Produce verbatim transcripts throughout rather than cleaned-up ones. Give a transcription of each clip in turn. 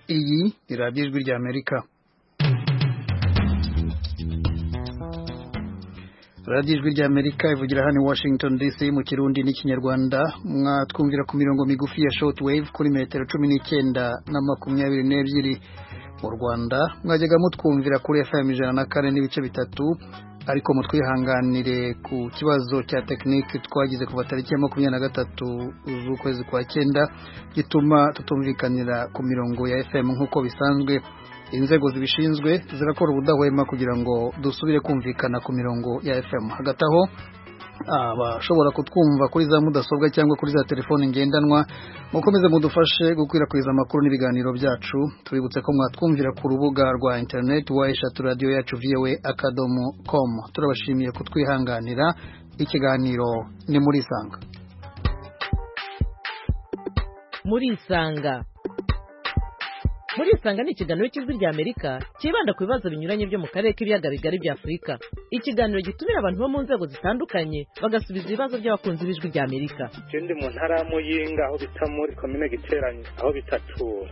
Iyi ni radiyo ijwi ry'Amerika. radiyo ijwi ry'Amerika ivugira hano i Washington D C mu Kirundi n'Ikinyarwanda. Mwatwumvira ku mirongo migufi ya shortwave kuri metero cumi n'icyenda na makumyabiri n'ebyiri. Mu Rwanda mwajyaga mutwumvira kuri F M ijana na kane n'ibice bitatu, ariko mutwihanganire ku kibazo cya tekinike twagize kuva tariki ya makumyabiri na gatatu z'ukwezi kwa cyenda gituma tutumvikanira ku mirongo ya F M nk'uko bisanzwe. Inzego zibishinzwe zirakora ubudahwema kugira ngo dusubire kumvikana ku mirongo ya F M. Hagati aho abashobora kutwumva kuri za mudasobwa cyangwa kuri za telefone ngendanwa, mukomeze mudufashe gukwirakwiza amakuru n'ibiganiro byacu. Tubibutse ko mwatwumvira ku rubuga rwa internet wa eshatu radio yacu v o a akadomo com. Turabashimiye kutwihanganira. Ikiganiro ni muri Isanga. Muri Isanga Muri Isanga ni ikiganiro cy'ijwi ry'Amerika kibanda ku bibazo binyuranye byo mu karere k'ibiyaga bigari bya Afurika. Ikiganiro gitumira abantu bo mu nzego zitandukanye bagasubiza ibibazo by'abakunzi b'ijwi ry'Amerika. Ndi mu ntara ya Muyinga aho bita muri komine Giteranye aho bitatura.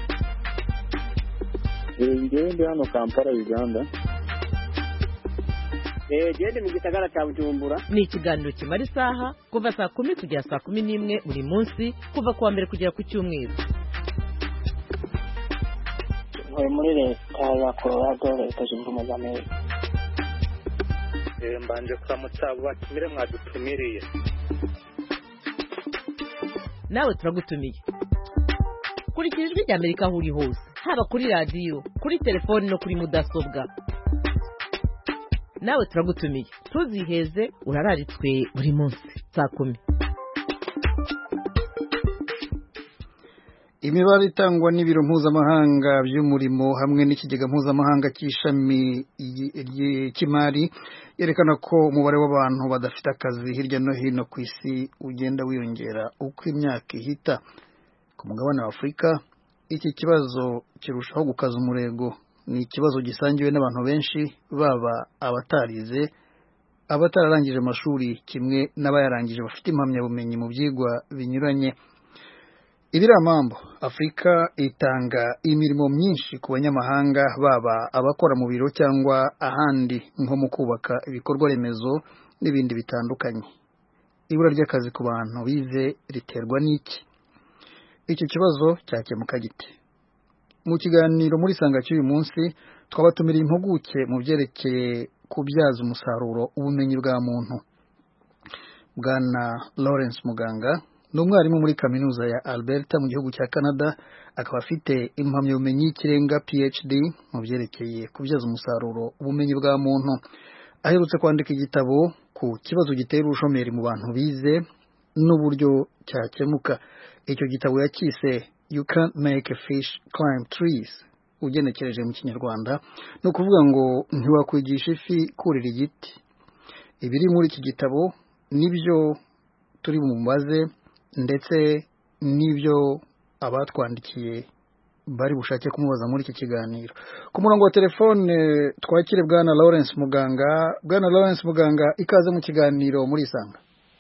Ngende hano Kampala Uganda. Eh gende mu gisagara cya Bujumbura. Ni ikiganiro kimara isaha kuva saa kumi kugera saa kumi n'imwe buri munsi kuva kuwa mbere kugera ku cyumweru. Muri leta ya Colorado leta zunze ubumwe za Amerika. Eh mbanje kuramutsa batumire mwadutumiriye. Nawe turagutumiye. Kurikira ijwi ry'Amerika aho uri hose, haba kuri radio, kuri telefone no kuri mudasobwa. Nawe turagutumiye. Tuziheze urararitswe buri munsi saa kumi. Imibare itangwa n'ibiro mpuzamahanga by'umurimo hamwe n'ikigega mpuzamahanga cy'ishami cy'imari yerekana ko umubare w'abantu badafite akazi hirya no hino ku isi ugenda wiyongera uko imyaka ihita. Ku mugabane wa Afurika iki kibazo kirushaho gukaza umurego. Ni ikibazo gisangiwe n'abantu benshi, baba abatarize, abatararangije amashuri kimwe n'abayarangije bafite impamyabumenyi mu byigwa binyuranye. Ibiramambo Afrika itanga imirimo myinshi ku banyamahanga, baba abakora mu biro cyangwa ahandi nko mu kubaka ibikorwa remezo n'ibindi bitandukanye. Ibura ry'akazi ku bantu bize riterwa n'iki? Icyo kibazo cyakemuka gite? Mu kiganiro muri Isanga cy'uyu munsi twabatumira impuguke mu byerekeye kubyaza umusaruro ubumenyi bwa muntu. Bwana Lawrence Muganga ni umwarimu muri kaminuza ya Alberta mu gihugu cya Canada, akaba afite impamyabumenyi y'ikirenga P H D mu byerekeye kubyaza umusaruro ubumenyi bwa muntu. Aherutse kwandika igitabo ku kibazo gitera ubushomeri mu bantu bize n'uburyo cyakemuka. Icyo gitabo yakise You Can't Make a Fish Climb Trees. Ugenekereje mu Kinyarwanda ni ukuvuga ngo ntiwakwigisha ifi kurira igiti. Ibiri muri iki gitabo nibyo turi bumubaze, ndetse n'ibyo abatwandikiye bari bushake kumubaza muri iki kiganiro. Ku murongo wa telefone twakire Bwana Lawrence Muganga. Bwana Lawrence Muganga, ikaze mu kiganiro muri Isanga.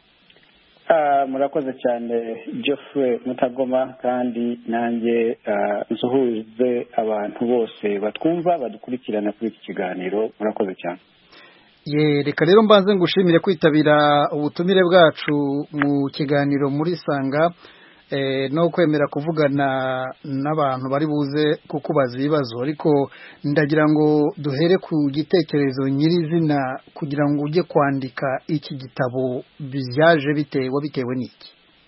Ah, murakoze cyane Geoffrey Mutagoma, kandi nanjye nsuhuze abantu bose batwumva badukurikirana kuri iki kiganiro. Murakoze cyane. Ye, reka rero mbanze ngushimire kwitabira ubutumire bwacu mu kiganiro muri Isanga, eh, no kwemera kuvugana n'abantu bari buze kukubaza ibibazo. Ariko ndagira ngo duhere ku gitekerezo nyirizina kugira ngo ujye kwandika iki gitabo byaje bitewe bitewe n'iki?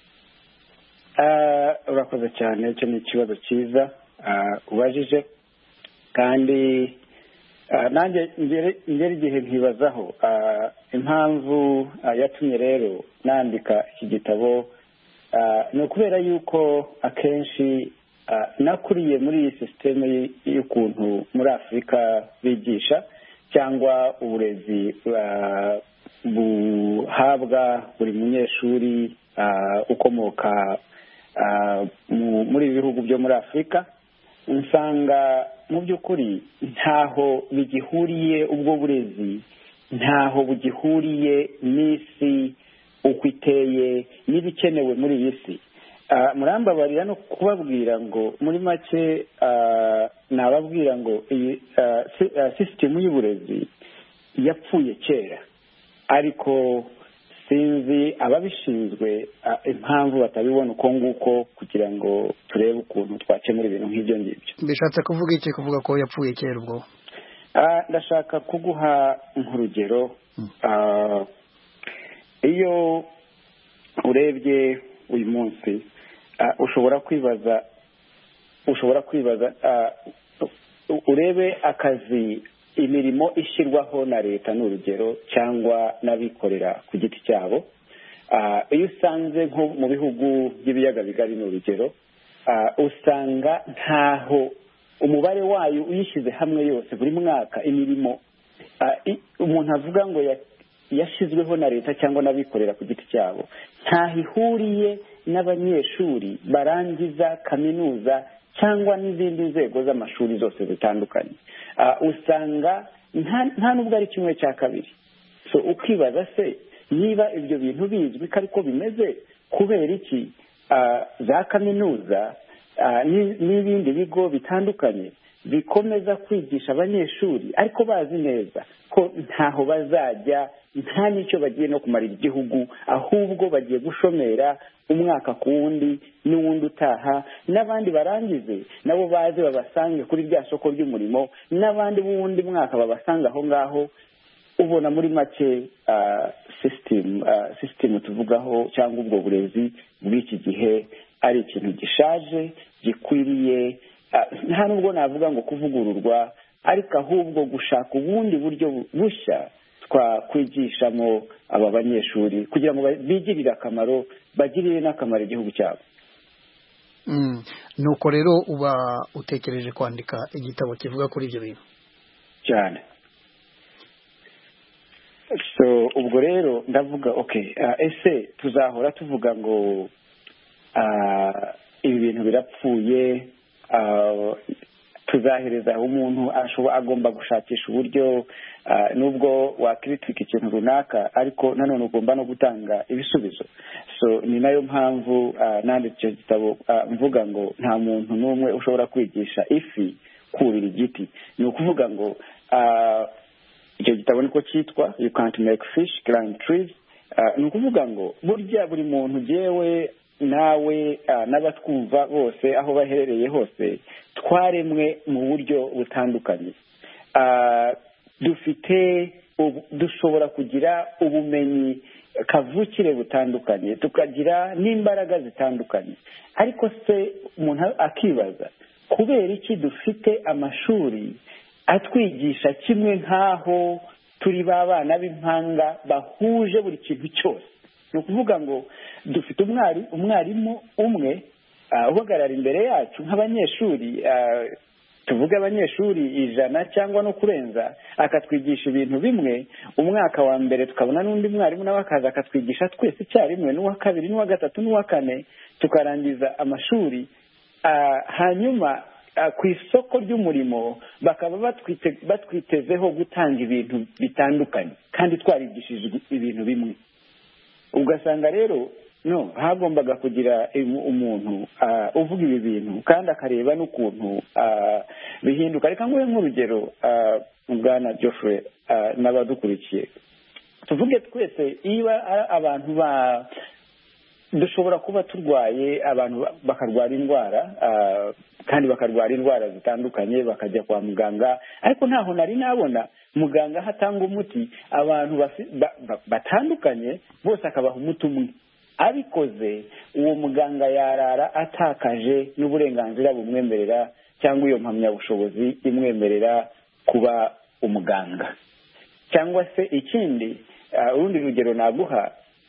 Ah, uh, urakoze cyane. Icyo ni ikibazo cyiza uh, ubajije, kandi Uh, nanjye ngere igihe nkibazaho uh, impamvu uh, yatumye rero nandika iki gitabo. Uh, ni ukubera yuko akenshi uh, nakuriye muri iyi sisiteme y'ukuntu muri Afurika bigisha cyangwa uburezi uh, buhabwa buri munyeshuri uh, ukomoka uh, muri bihugu byo muri Afurika. Nsanga mu by'ukuri ntaho bigihuriye ubwo burezi, ntaho bugihuriye n'isi uko iteye n'ibikenewe muri iyi si. murambabarira no kubabwira ngo muri make nababwira ngo iyi sisitemu y'uburezi yapfuye kera, ariko sinzi ababishinzwe impamvu batabibona uko nguko kugira ngo turebe ukuntu twakemura ibintu nk'ibyo ngibyo. Bishatse kuvuga iki kuvuga ko yapfuye kera ubwo? Ndashaka kuguha nk'urugero. Iyo urebye uyu munsi ushobora kwibaza ushobora kwibaza urebe akazi imirimo ishyirwaho na leta n'urugero cyangwa n'abikorera ku giti cyabo. Iyo usanze nko mu bihugu by'ibiyaga bigari n'urugero, usanga ntaho umubare wayo uyishyize hamwe yose buri mwaka imirimo umuntu avuga ngo yashyizweho na leta cyangwa n'abikorera ku giti cyabo ntaho ihuriye n'abanyeshuri barangiza kaminuza cyangwa n'izindi nzego z'amashuri zose zitandukanye. Usanga nta nubwo ari kimwe cya kabiri. So ukibaza se niba ibyo bintu bizwi ko ariko bimeze, kubera iki za kaminuza n'ibindi bigo bitandukanye bikomeza kwigisha abanyeshuri ariko bazi neza ko ntaho bazajya, nta n'icyo bagiye no kumarira igihugu, ahubwo bagiye gushomera umwaka ku wundi n'uwundi utaha, n'abandi barangize nabo baze babasange kuri rya soko ry'umurimo, n'abandi b'uwundi mwaka babasanga aho ngaho. Ubona muri make sisitemu sisitemu tuvugaho cyangwa ubwo burezi bw'iki gihe ari ikintu gishaje gikwiriye, nta nubwo navuga ngo kuvugururwa, ariko ahubwo gushaka ubundi buryo bushya twakwigishamo aba banyeshuri kugira ngo bigirire akamaro, bagirire n'akamaro igihugu cyabo. Nuko rero uba utekereje kwandika igitabo kivuga kuri ibyo bintu cyane. So ubwo rero ndavuga okay, ese tuzahora tuvuga ngo ibi bintu birapfuye, tuzahereza umuntu agomba gushakisha uburyo, nubwo wakritika ikintu runaka ariko nanone ugomba no gutanga ibisubizo. So ni nayo mpamvu nanditse icyo gitabo mvuga ngo nta muntu n'umwe ushobora kwigisha ifi kurira igiti. Ni ukuvuga ngo icyo gitabo niko cyitwa You Can't Make Fish Climb Trees. Ni ukuvuga ngo burya buri muntu jewe nawe n'abatwumva bose aho baherereye hose twaremwe mu buryo butandukanye. Dufite dushobora kugira ubumenyi kavukire butandukanye, tukagira n'imbaraga zitandukanye, ariko se umuntu akibaza kubera iki dufite amashuri atwigisha kimwe nk'aho turi ba bana b'impanga bahuje buri kintu cyose. Ni ukuvuga ngo dufite umwarimu umwe uhagarara imbere yacu nk'abanyeshuri, tuvuge abanyeshuri ijana cyangwa no kurenza, akatwigisha ibintu bimwe. Umwaka wa mbere tukabona n'undi mwarimu nawe akaza akatwigisha twese icyarimwe, n'uwa kabiri n'uwa gatatu n'uwa kane, tukarangiza amashuri. Hanyuma ku isoko ry'umurimo bakaba batwitezeho gutanga ibintu bitandukanye kandi twarigishije ibintu bimwe. Ugasanga rero no hagombaga kugira umuntu uvuga ibi bintu kandi akareba n'ukuntu bihinduka. Reka nguhe nk'urugero bwana Geoffrey n'abadukurikiye, tuvuge twese iyo abantu ba dushobora kuba turwaye, abantu bakarwara indwara kandi bakarwara indwara zitandukanye, bakajya kwa muganga, ariko ntaho nari nabona muganga hatanga umuti abantu batandukanye bose akabaha umuti umwe. Abikoze uwo muganga yarara atakaje n'uburenganzira bumwemerera cyangwa iyo mpamyabushobozi imwemerera kuba umuganga. Cyangwa se ikindi, urundi rugero naguha,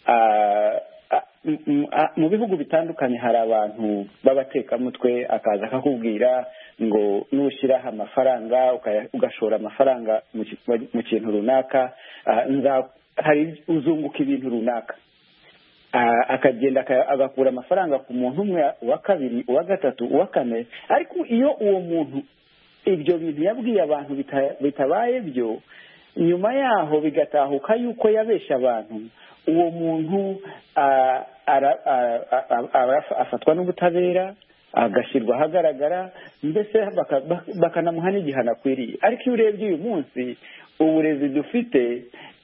mu bihugu bitandukanye hari abantu b'abatekamutwe, akaza akakubwira ngo nushyiraho amafaranga ugashora amafaranga mu kintu runaka hari uzunguka ibintu runaka. Akagenda agakura amafaranga ku muntu umwe, uwa kabiri, uwa gatatu, uwa kane, ariko iyo uwo muntu ibyo bintu yabwiye abantu bitabaye byo, nyuma yaho bigatahuka yuko yabesha abantu, uwo muntu afatwa n'ubutabera agashyirwa ahagaragara mbese bakanamuha n'igihano akwiriye. Ariko iyo urebye uyu munsi uburezi dufite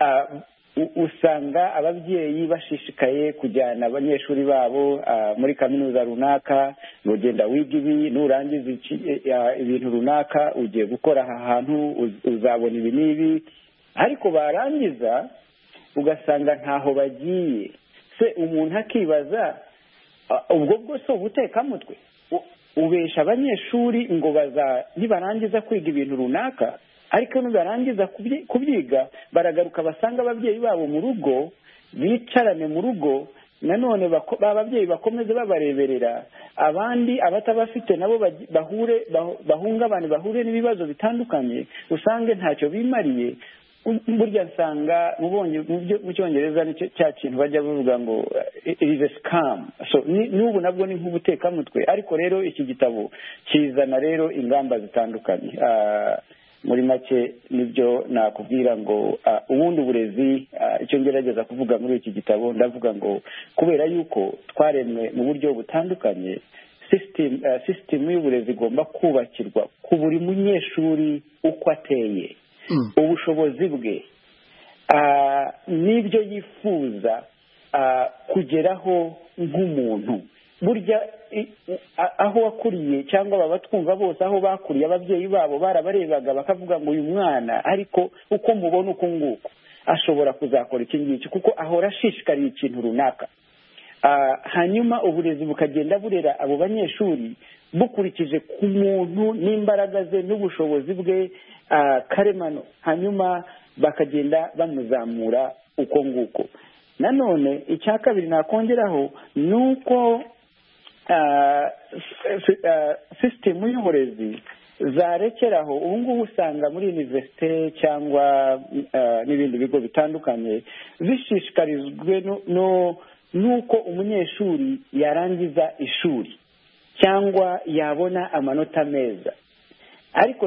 usanga ababyeyi bashishikaye kujyana abanyeshuri babo muri kaminuza runaka, ugenda wiga ibi, nurangiza ibintu runaka ugiye gukora aha hantu uzabona ibi n'ibi, ariko barangiza ugasanga ntaho bagiye. Se umuntu akibaza ubwo bwose ubutekamutwe ubesha abanyeshuri ngo baza nibarangiza kwiga ibintu runaka, ariko nibarangiza kubyiga baragaruka basanga ababyeyi babo mu rugo, bicarane mu rugo, nanone ababyeyi bakomeze babareberera, abandi abatabafite nabo bahure bahungabane bahure n'ibibazo bitandukanye, usange ntacyo bimariye. Burya nsanga mu cyongereza ni cya kintu bajya bavuga ngo it is a scam. So n'ubu nabwo ni nk'ubutekamutwe, ariko rero iki gitabo kizana rero ingamba zitandukanye. Muri make nibyo nakubwira ngo ubundi uburezi, icyo ngerageza kuvuga muri iki gitabo ndavuga ngo kubera yuko twaremwe mu buryo butandukanye, sisitemu y'uburezi igomba kubakirwa ku buri munyeshuri uko ateye, ubushobozi bwe n'ibyo yifuza kugeraho nk'umuntu. Burya aho wakuriye cyangwa baba twumva bose aho bakuriye ababyeyi babo barabarebaga bakavuga ngo uyu mwana ariko uko mubona uko nguko ashobora kuzakora iki ngiki, kuko ahora ashishikariye ikintu runaka. Hanyuma uburezi bukagenda burera abo banyeshuri bukurikije ku muntu n'imbaraga ze n'ubushobozi bwe karemano, hanyuma bakagenda bamuzamura uko nguko. Nanone icya kabiri nakongeraho ni uko sisitemu y'uburezi zarekeraho. Ubu ngubu usanga muri univerisite cyangwa n'ibindi bigo bitandukanye bishishikarijwe n'uko umunyeshuri yarangiza ishuri cyangwa yabona amanota meza, ariko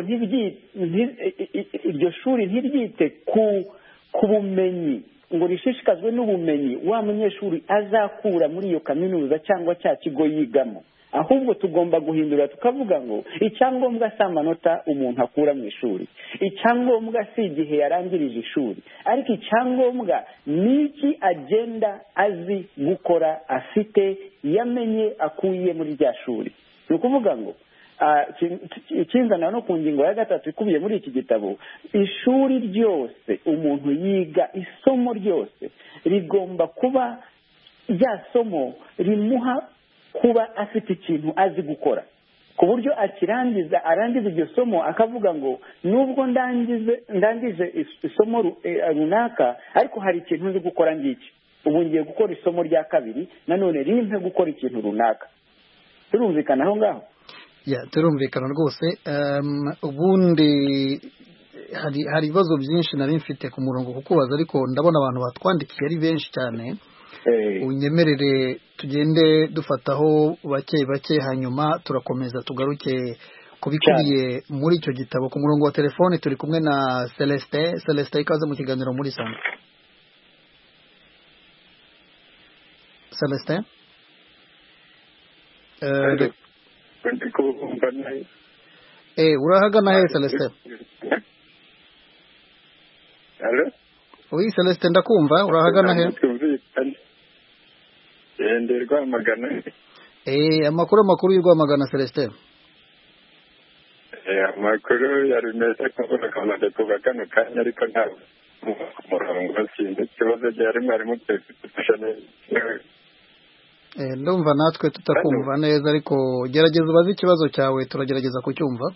iryo shuri ntiryite ku bumenyi ngo rishishikazwe n'ubumenyi wa munyeshuri azakura muri iyo kaminuza cyangwa cya kigo yigamo. Ahubwo tugomba guhindura tukavuga ngo icyangombwa si amanota umuntu akura mu ishuri, icyangombwa si igihe yarangirije ishuri, ariko icyangombwa ni iki agenda azi gukora, afite, yamenye, akuye muri rya shuri. Ni ukuvuga ngo ikinzana no ku ngingo ya gatatu ikubiye muri iki gitabo, ishuri ryose umuntu yiga, isomo ryose rigomba kuba rya somo rimuha kuba afite ikintu azi gukora, ku buryo akirangiza arangiza iryo somo akavuga ngo nubwo ndangize ndangije isomo runaka, ariko hari ikintu nzi gukora ngiki, ubu ngiye gukora isomo rya kabiri nanone rimpe gukora ikintu runaka. Turumvikana aho ngaho? Ya, turumvikana rwose. Ubundi hari hari ibibazo byinshi nari mfite ku murongo kukubaza, ariko ndabona abantu batwandikiye ari benshi cyane. Unyemerere tugende dufataho bake bake, hanyuma turakomeza tugaruke kubikubiye muri icyo gitabo. Ku murongo wa telefone turi kumwe na Celestin. Celestin, ikaze mu kiganiro muri Sanga. Celestin? Eh Eh, urahagana he Celestin? Hello? Oui, Celestin, ndakumva. Urahagana he? Eh, ndi Rwamagana. Eh, amakuru amakuru y'Rwamagana Celestin. Eh, amakuru yari meza kabona kamaze kuva kano kanya, ariko nta murongo sinzi ikibazo cyari mwarimu twifashane. Eh, ndumva natwe tutakumva neza, ariko gerageza ubaze ikibazo cyawe turagerageza kucyumva.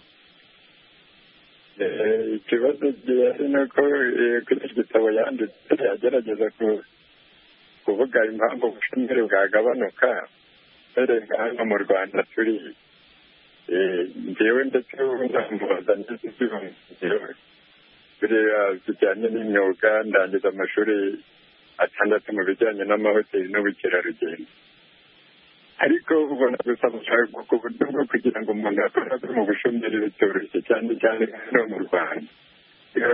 Eh, ikibazo cyari nuko kuri iki gitabo yanditse yagerageza kuvuga impamvu ubushomeri bwagabanuka erenga hano mu Rwanda turi. Njyewe ndetse ndamubaza ndizibongerewe biriya bijyanye n'imyuga, ndangiza amashuri atandatu mu bijyanye n'amahoteli n'ubukerarugendo, ariko ubona gusa gushaka ku buryo bwo kugira ngo umuntu akore mu bushomeri bitoroshye, cyane cyane hano mu Rwanda.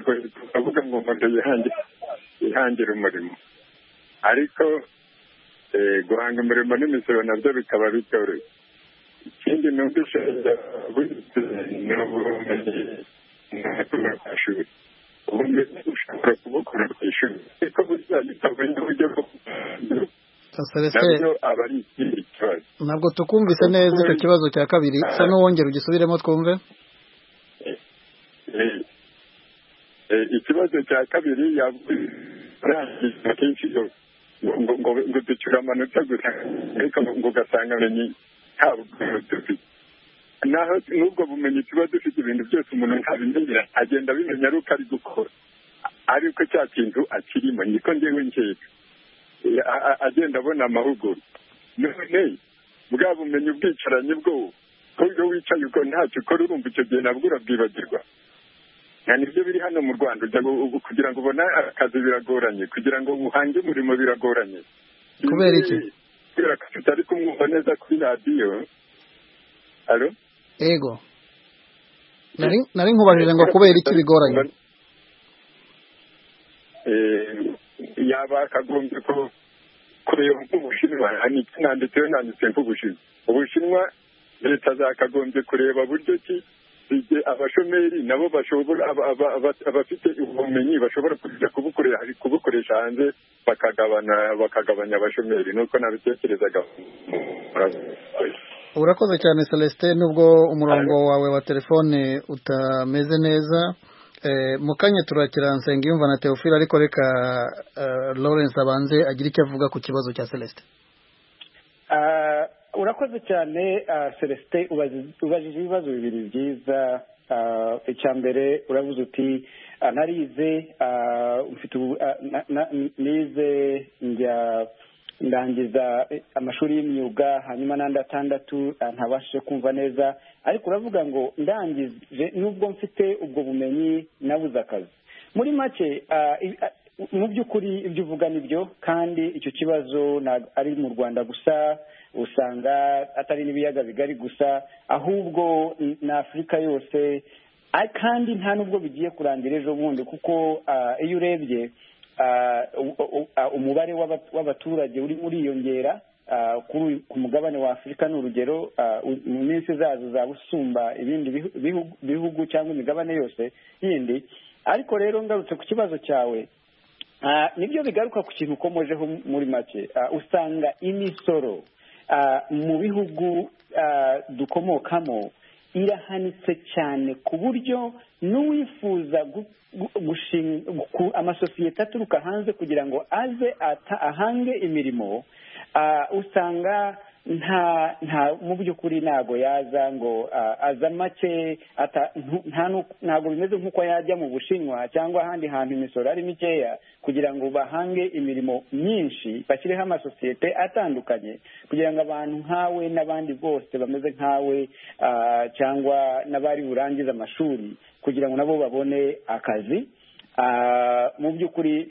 Tukavuga ngo umuntu yihangira umurimo, ariko guhanga umurimo n'imisoro nabyo bikaba bitoroshye. ikindi numvise ni ubumenyi mu mashuri, ubumenyi ushobora kubukora ku ishuri ariko burya bitabonye uburyo bwo nabyo aba ari ikindi kibazo. Ntabwo tukumvise neza icyo kibazo cya kabiri, sa n'uwongera ugisubiremo twumve. Ikibazo cya kabiri yarangiza kenshi ngo ducyura amanota gusa ariko ngo ugasanga amenye ntabwo dufite, naho n'ubwo bumenyi tuba dufite ibintu byose umuntu ntabimenyera agenda abimenya ari uko ari gukora, ariko cya kintu akirimo niko ngewe nkeka agenda abona amahugurwa. none bwa bumenyi ubwicaranye bwo iyo wicaye uko ntacyo ukora urumva icyo gihe nabwo urabwibagirwa. nibyo biri hano mu Rwanda, kugira ngo ubone akazi biragoranye, kugira ngo uhange umurimo biragoranye. Kubera iki? Kubera ko tutari kumwumva neza kuri radiyo. Alo? Ego. Nari nari nkubajije ngo kubera iki bigoranye? Eh yaba akagombye ko kureba nk'Ubushinwa, niki nanditseho nanditse nk'Ubushinwa. Ubushinwa leta zakagombye kureba buryo ki abashomeri nabo bashobora abafite ubumenyi bashobora kujya kubukoresha hanze bakagabana bakagabanya abashomeri, nuko nabitekerezaga. Urakoze cyane Celestin, nubwo umurongo wawe wa telefone utameze neza. Mu kanya turakira Nsengiyumva na Theophile, ariko reka Lawrence abanze agira icyo avuga ku kibazo cya Celestin. Urakoze cyane Celestin, ubajije ibibazo bibiri byiza. Icya mbere uravuze uti narize nize njya ndangiza amashuri y'imyuga hanyuma n'andi atandatu ntabashije kumva neza, ariko uravuga ngo ndangije nubwo mfite ubwo bumenyi nabuze akazi. Muri make mu by'ukuri ibyo uvuga nibyo, kandi icyo kibazo ari mu Rwanda gusa, usanga atari n'ibiyaga bigari gusa, ahubwo na Afurika yose, kandi nta nubwo bigiye kurangira ejo bundi, kuko iyo urebye umubare w'abaturage uri uriyongera ku mugabane wa Afurika. ni urugero mu minsi zazo zaba usumba ibindi bihugu cyangwa imigabane yose yindi. Ariko rero ngarutse ku kibazo cyawe, nibyo bigaruka ku kintu ukomojeho muri make. Usanga imisoro mu bihugu dukomokamo irahanitse cyane ku buryo n'uwifuza amasosiyete aturuka hanze kugira ngo aze ahange imirimo, usanga nta nta mu by'ukuri ntago yaza ngo aza make, ntago bimeze nk'uko yajya mu Bushinwa cyangwa ahandi hantu imisoro ari mikeya kugira ngo bahange imirimo myinshi, bashyireho amasosiyete atandukanye kugira ngo abantu nkawe n'abandi bose bameze nkawe cyangwa n'abari burangize amashuri kugira ngo nabo babone akazi. Mu by'ukuri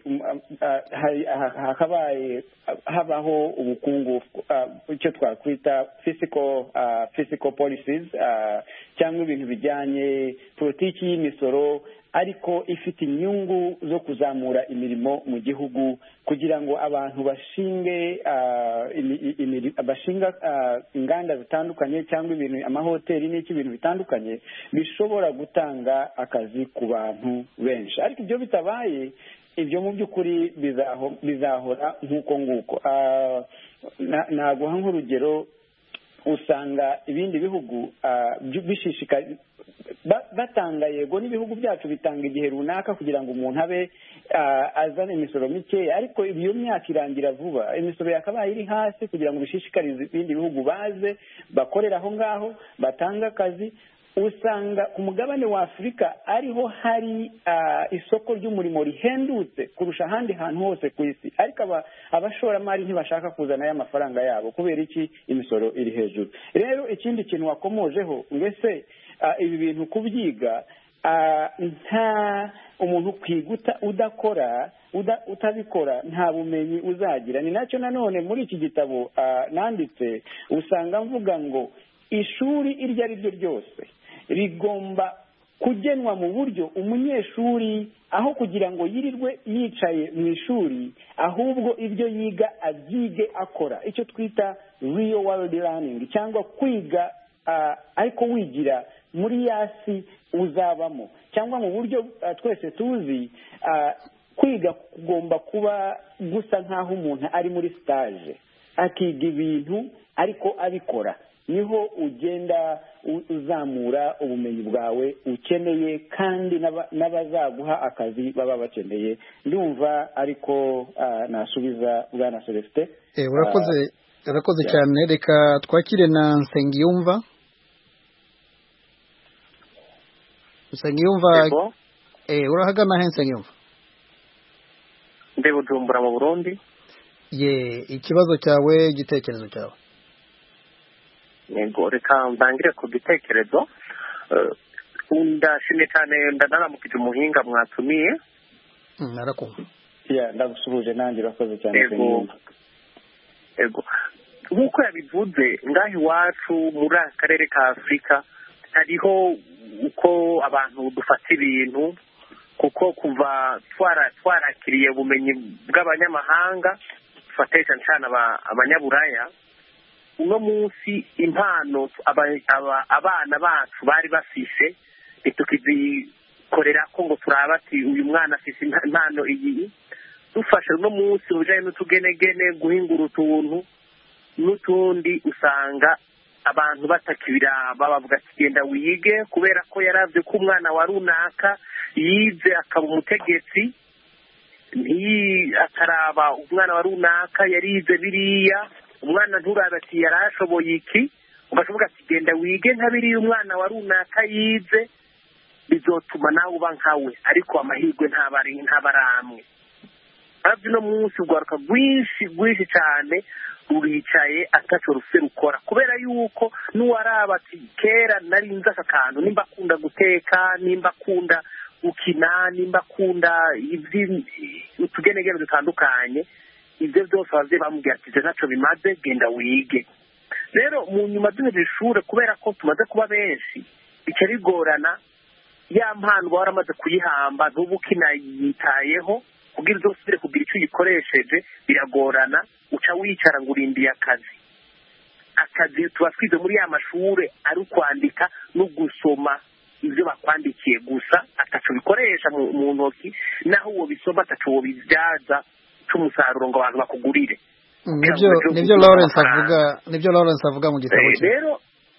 hakabaye habaho ubukungu, icyo twakwita physical physical policies, cyangwa ibintu bijyanye politiki y'imisoro ariko ifite inyungu zo kuzamura imirimo mu gihugu kugira ngo abantu bashinge bashinga inganda zitandukanye cyangwa ibintu amahoteli n'iki ibintu bitandukanye bishobora gutanga akazi ku bantu benshi. Ariko ibyo bitabaye, ibyo mu by'ukuri bizahora nk'uko nguko. Naguha nk'urugero, usanga ibindi bihugu bishishikariza batanga, yego n'ibihugu byacu bitanga igihe runaka kugira ngo umuntu abe azane imisoro mikeya, ariko iyo myaka irangira vuba, imisoro yakabaye iri hasi kugira ngo bishishikarize ibindi bihugu baze bakorera aho ngaho batanga akazi. Usanga ku mugabane wa Afurika ariho hari isoko ry'umurimo rihendutse kurusha ahandi hantu hose ku isi, ariko abashoramari ntibashaka kuzana aya mafaranga yabo. Kubera iki? Imisoro iri hejuru. Rero ikindi kintu wakomojeho, mbese ibi bintu kubyiga, nta umuntu kwiguta udakora utabikora nta bumenyi uzagira. Ni nacyo nanone muri iki gitabo nanditse usanga mvuga ngo ishuri iryo ari ryo ryose rigomba kugenwa mu buryo umunyeshuri aho kugira ngo yirirwe yicaye mu ishuri ahubwo ibyo yiga abyige akora icyo twita real world learning cyangwa kwiga ariko wigira muri yasi uzabamo cyangwa mu buryo twese tuzi kwiga kugomba kuba gusa nk'aho umuntu ari muri stage akiga ibintu ariko abikora niho ugenda uzamura ubumenyi bwawe ukeneye kandi n'abazaguha akazi baba bakeneye ndumva ariko nasubiza bwana Celestin. urakoze urakoze cyane reka twakire na Nsengiyumva. Nsengiyumva eh urahagana he Nsengiyumva? Ndi Bujumbura mu Burundi. Ye ikibazo cyawe igitekerezo cyawe. Yego reka mbangire ku gitekerezo ndashimye cyane ndanaramukije umuhinga mwatumiye. Narakumva. Ya ndagusubuje nanjye urakoze cyane. Yego yego nk'uko yabivuze ngaho iwacu muri aka karere ka Afurika hariho uko abantu dufata ibintu kuko kuva twara twarakiriye ubumenyi bw'abanyamahanga dufate cyane cyane abanyaburaya uno munsi impano abana bacu bari bafise tukizikorera ko ngo turaba ati uyu mwana afise impano iyi dufashe uno munsi ubujanye n'utugenegene guhingura utuntu n'utundi usanga abantu batakibiraba bavuga ati genda wige kubera ko yaravye ko umwana wa runaka yize akaba umutegetsi nti ataraba umwana wa runaka yarize biriya umwana nturabe ati yarashoboye iki ugashoboka ati genda wige nka biriya umwana wa runaka yize bizotuma nawe uba nkawe ariko amahirwe ntabari ntabaramwe abyo no munsi ugwaruka rwinshi rwinshi cyane uricaye ataco rufite rukora kubera yuko nuwaraba ati kera nari nzi aka kantu nimba akunda guteka nimba akunda gukina nimba akunda utugenegene dutandukanye ibyo byose abavyeyi bamubwira ati ntacyo bimaze genda wige rero mu nyuma duhejeje ishure kubera ko tumaze kuba benshi bica bigorana ya mpano waramaze kuyihamba n'ubu kinayitayeho kugira uzosubire kugira icyo uyikoresheje biragorana uca wicara ngo urindiye akazi akazi tuba twize muri ya mashure ari ukwandika no gusoma ibyo bakwandikiye gusa ataco bikoresha mu ntoki naho uwo bisoma ataco uwo bibyaza cy'umusaruro ngo abantu bakugurire nibyo nibyo Lawrence avuga nibyo Lawrence avuga mu gitabo cye rero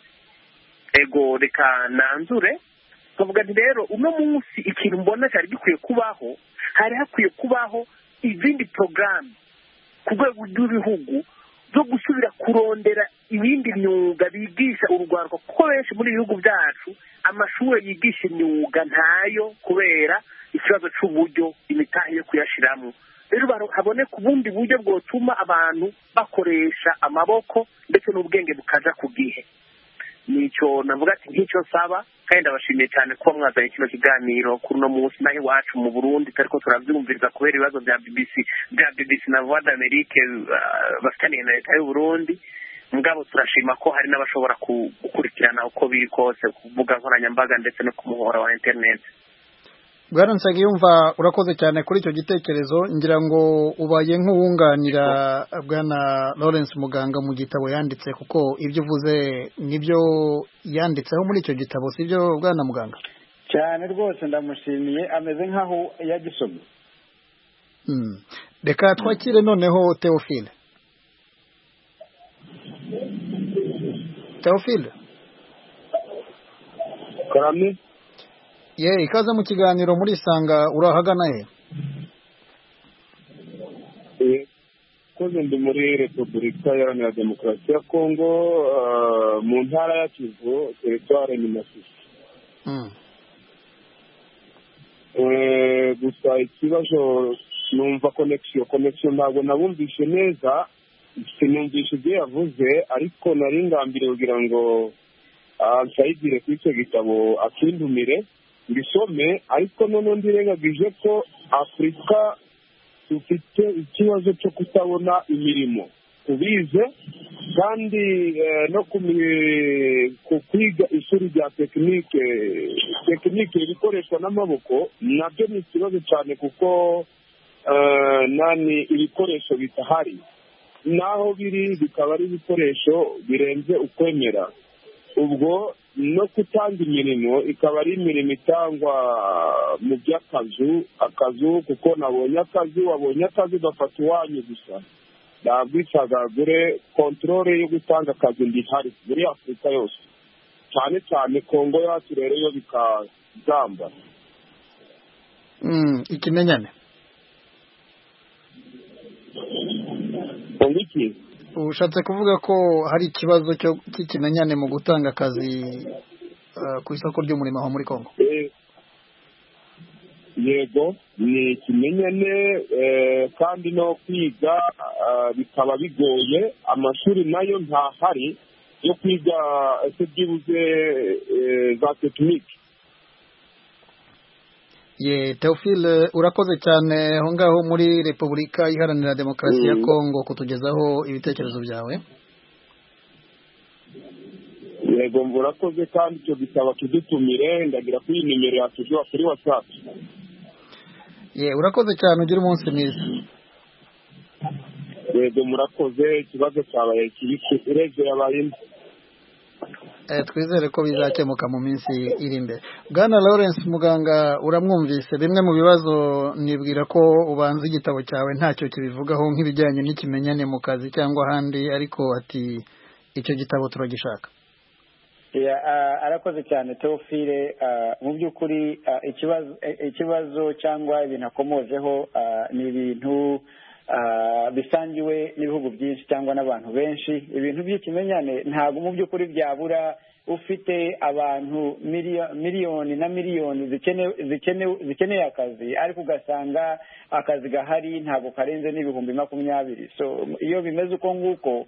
ego reka nanzure tuvuga nti rero uno munsi ikintu mbona cyari gikwiye kubaho hari hakwiye kubaho izindi porogaramu ku rwego rw'ibihugu zo gusubira kurondera ibindi myuga bigisha urugwaruko kuko benshi muri ibihugu byacu amashuri yigisha imyuga ntayo kubera ikibazo cy'uburyo imitahe yo kuyashiramo rero haboneka ubundi buryo bwotuma abantu bakoresha amaboko ndetse n'ubwenge bukaja ku gihe nico navuga ati nk'icyo saba kandi ndabashimiye cyane kuba mwazanye kino kiganiro kuri uno munsi naho iwacu mu Burundi ariko turabyumviriza kubera ibibazo bya B B C bya B B C na Voix d'Amerique bafitaniye na leta y'u Burundi mugabo turashima ko hari n'abashobora gukurikirana uko biri kose kuvuga nkoranyambaga ndetse no ku muhora wa internet. Bwana Nsengiyumva urakoze cyane kuri icyo gitekerezo ngira ngo ubaye nk'uwunganira bwana Lawrence Muganga mu gitabo yanditse kuko ibyo uvuze nibyo yanditseho muri icyo gitabo sibyo bwana Muganga? Cyane rwose ndamushimiye ameze nkaho yagisomye. Hmm. Reka twakire noneho Theophile. Theophile. Karame. Ye ikaze mu kiganiro muri Sanga urahagana he? Eh koze ndi muri Repubulika Iharanira Demokarasi ya Kongo uh, mu ntara ya Kivu territoire ni Masisi. Mm. Eh gusa ikibazo numva connection connection ntabwo nabumvishe neza sinumvishe ibyo yavuze ariko nari ngambire kugira ngo ansayidire ku icyo gitabo akindumire mbisome ariko none ndirengagije ko Afurika dufite ikibazo cyo kutabona imirimo tubize kandi no ku kwiga ishuri rya tekinike tekinike ibikoreshwa n'amaboko nabyo ni ikibazo cyane kuko nani ibikoresho bitahari naho biri bikaba ari ibikoresho birenze ukwemera ubwo no gutanga imirimo ikaba ari imirimo itangwa mu by'akazu akazu kuko nabonye akazi wabonye akazi ugafata uwanyu gusa nabwisagagure kontorore yo gutanga akazi ndihari muri afurika yose cyane cyane kongo yacu rero yo bikazamba ikimenyane iki ushatse kuvuga ko hari ikibazo cy'ikimenyane mu gutanga akazi ku isoko ry'umurimo aho muri Kongo yego ni ikimenyane kandi no kwiga bikaba bigoye amashuri nayo ntahari yo kwiga ese byibuze za tekinike ye Theophile urakoze cyane aho ngaho muri Repubulika Iharanira Demokarasi ya Kongo kutugezaho ibitekerezo byawe yego murakoze kandi cyo gisaba kidutumire ndagira kuri nimero yacu yo kuri WhatsApp ye urakoze cyane ugira umunsi mwiza yego murakoze ikibazo cyabaye kiri kureje yabaye twizere ko bizakemuka mu minsi iri imbere. Bwana Lawrence muganga uramwumvise bimwe mu bibazo nibwira ko ubanza igitabo cyawe ntacyo kibivugaho nk'ibijyanye n'ikimenyane mu kazi cyangwa ahandi ariko ati icyo gitabo turagishaka. arakoze cyane Theophile mu by'ukuri ikibazo ikibazo cyangwa ibintu akomojeho ni ibintu bisangiwe n'ibihugu byinshi cyangwa n'abantu benshi ibintu by'ikimenyane ntabwo mu by'ukuri byabura ufite abantu miliyoni na miliyoni zikeneye akazi ariko ugasanga akazi gahari ntabwo karenze n'ibihumbi makumyabiri so iyo bimeze uko nguko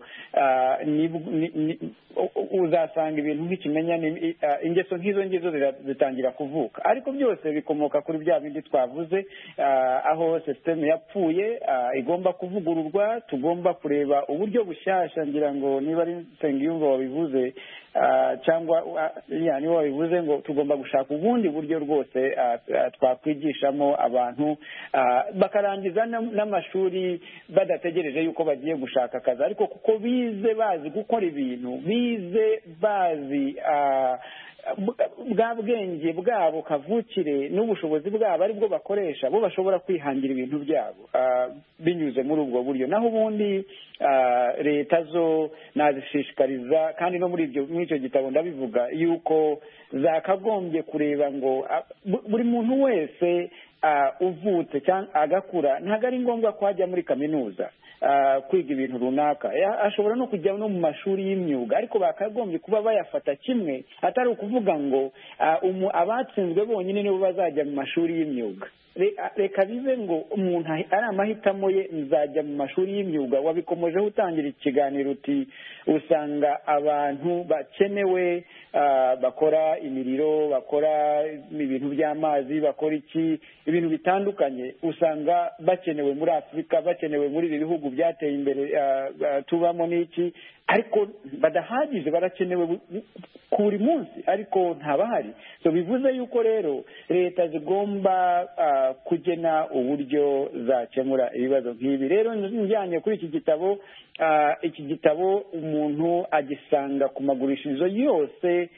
uzasanga ibintu nk'ikimenyane ingeso nk'izo ngizo zitangira kuvuka ariko byose bikomoka kuri bya bindi twavuze aho sisiteme yapfuye igomba kuvugururwa tugomba kureba uburyo bushyashya ngira ngo niba ari Nsengiyumva wabivuze cyangwa niba wabivuze ngo tugomba gushaka ubundi buryo rwose twakwigishamo abantu bakarangiza n'amashuri badategereje yuko bagiye gushaka akazi ariko kuko bize bazi gukora ibintu bize bazi bwa bwenge bwabo kavukire n'ubushobozi bwabo aribwo bakoresha bo bashobora kwihangira ibintu byabo binyuze muri ubwo buryo naho ubundi leta zo nazishishikariza kandi no muri ibyo muri icyo gitabo ndabivuga yuko zakagombye kureba ngo buri muntu wese uvutse cyangwa agakura ntabwo ari ngombwa ko ajya muri kaminuza kwiga ibintu runaka ashobora no kujya no mu mashuri y'imyuga ariko bakagombye kuba bayafata kimwe atari ukuvuga ngo abatsinzwe bonyine nibo bazajya mu mashuri y'imyuga reka bize ngo umuntu ari amahitamo ye nzajya mu mashuri y'imyuga wabikomejeho utangira ikiganiro uti usanga abantu bakenewe bakora imiriro bakora ibintu by'amazi bakora iki ibintu bitandukanye usanga bakenewe muri Afurika bakenewe muri ibi bihugu byateye imbere tubamo n'iki ariko badahagije barakenewe ku buri munsi ariko ntabahari so bivuze yuko rero leta zigomba kugena uburyo zakemura ibibazo nk'ibi rero njyanye kuri iki gitabo iki gitabo umuntu agisanga ku magurishirizo yose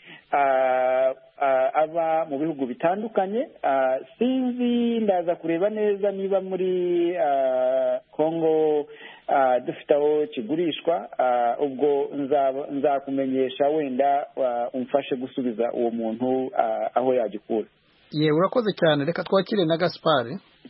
aba mu bihugu bitandukanye sinzi ndaza kureba neza niba muri Kongo dufite aho kigurishwa ubwo nzakumenyesha wenda umfashe gusubiza uwo muntu aho yagikura yewe urakoze cyane reka twakire na Gaspard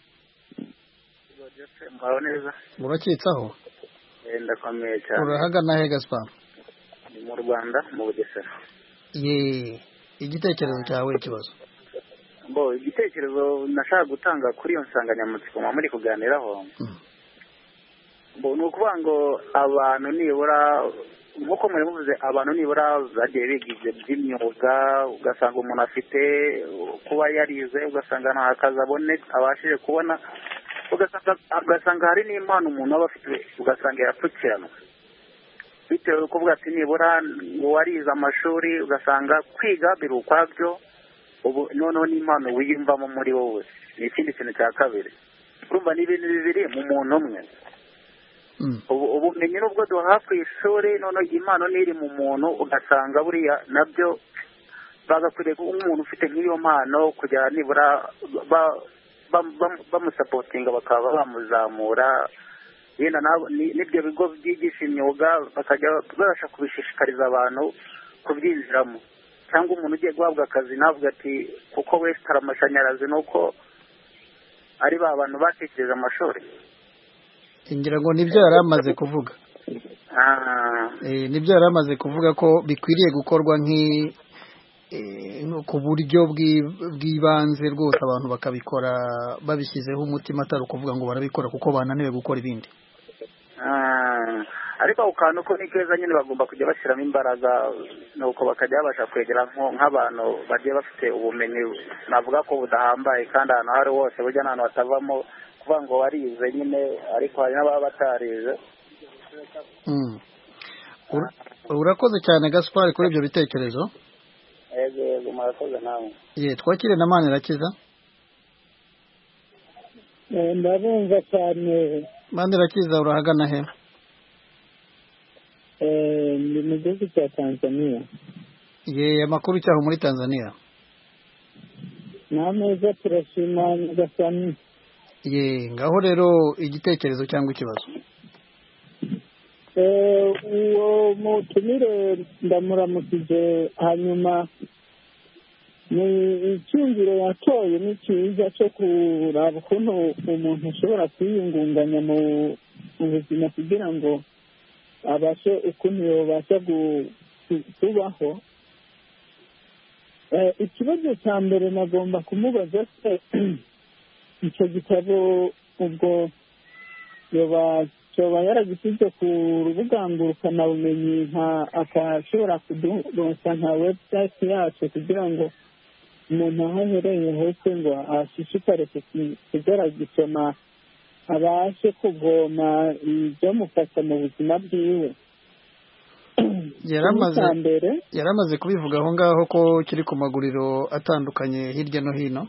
urakitsaho ndakomeye cyane urahagana he Gaspard mu Rwanda mu Bugesera ye igitekerezo cyawe ikibazo bo igitekerezo nashaka gutanga kuri iyo nsanganyamatsiko muri kuganiraho bo ni ukuvuga ngo abantu nibura nk'uko muri muvuze abantu nibura bagiye bigize by'imyuga ugasanga umuntu afite kuba yarize ugasanga nta kazi abone abashije kubona ugasanga hari n'impano umuntu aba afite ugasanga yarapfukiranwa bitewe kuvuga ati nibura ngo warize amashuri ugasanga kwiga biri ukwabyo ubu noneho n'impano wiyumvamo muri wowe ni ikindi kintu cya kabiri urumva ni ibintu bibiri mu muntu umwe ubumenyi nubwo duha ku ishuri noneho impano n'iri mu muntu ugasanga buriya nabyo bagakwiriye umuntu ufite nk'iyo mpano kugira nibura bamusapotinga bakaba bamuzamura yenda n'ibyo bigo byigisha imyuga bakajya babasha kubishishikariza abantu kubyinjiramo cyangwa umuntu ugiye guhabwa akazi navuga ati kuko wesitara amashanyarazi nuko ari ba bantu batekereje amashuri ngira ngo nibyo yari amaze kuvuga nibyo yari amaze kuvuga ko bikwiriye gukorwa nk'i ku buryo bw'ibanze rwose abantu bakabikora babishyizeho umutima atari ukuvuga ngo barabikora kuko bananiwe gukora ibindi ariko ako kantu ko ni keza nyine bagomba kujya bashyiramo imbaraga nuko bakajya babasha kwegera nk'abantu bagiye bafite ubumenyi navuga ko budahambaye kandi ahantu aho ari hose burya n'ahantu hatavamo kuvuga ngo warize nyine ariko hari n'ababa batarize. Urakoze cyane Gaspard kuri ibyo bitekerezo. Yego yego murakoze nawe. Ye twakire na Manirakiza. Eh ndabumva cyane. Manirakiza urahagana he? Eh ndi mu gihugu cya Tanzania. Ye amakuru cyaho muri Tanzania. Nameza turashima nyagasani. Ye ngaho rero igitekerezo cyangwa ikibazo. Eh uwo mutumire ndamuramukije hanyuma ni icyumviro yatoye ni cyiza cyo kuraba ukuntu umuntu ashobora kwiyungunganya mu buzima kugira ngo abashe ukuntu yabasha kubaho. Ikibazo cya mbere nagomba kumubaza se icyo gitabo ubwo yoba yoba yaragishyize ku rubuga ngurukanabumenyi nka akashobora kuduronsa nka website yacu kugira ngo umuntu aho ahereye hose ngo ashishikare kugera gisoma abashe kuvoma ibyamufasha mu buzima bwiwe. yaramaze kubivuga aho ngaho ko kiri ku maguriro atandukanye hirya no hino.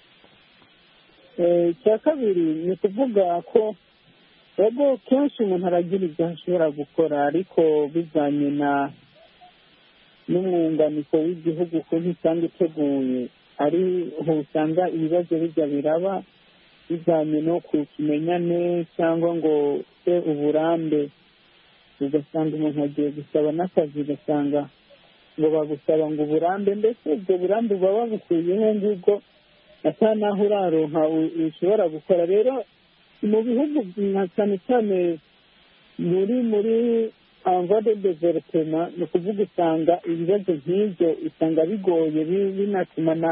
icya kabiri ni ukuvuga ko ego kenshi umuntu aragira ibyo ashobora gukora ariko bijyanye na n'umwunganiko w'igihugu ukuntu usanga uteguye ariho usanga ibibazo bijya biraba bijyanye no kukimenyane cyangwa ngo se uburambe ugasanga umuntu agiye gusaba n'akazi ugasanga ngo bagusaba ngo uburambe mbese ubwo burambe buba babukuyeho ngubwo ata naho uraronka ushobora gukora. Rero mu bihugu cyane cyane muri muri anvade developema ni ukuvuga usanga ibibazo nk'ibyo usanga bigoye binatuma na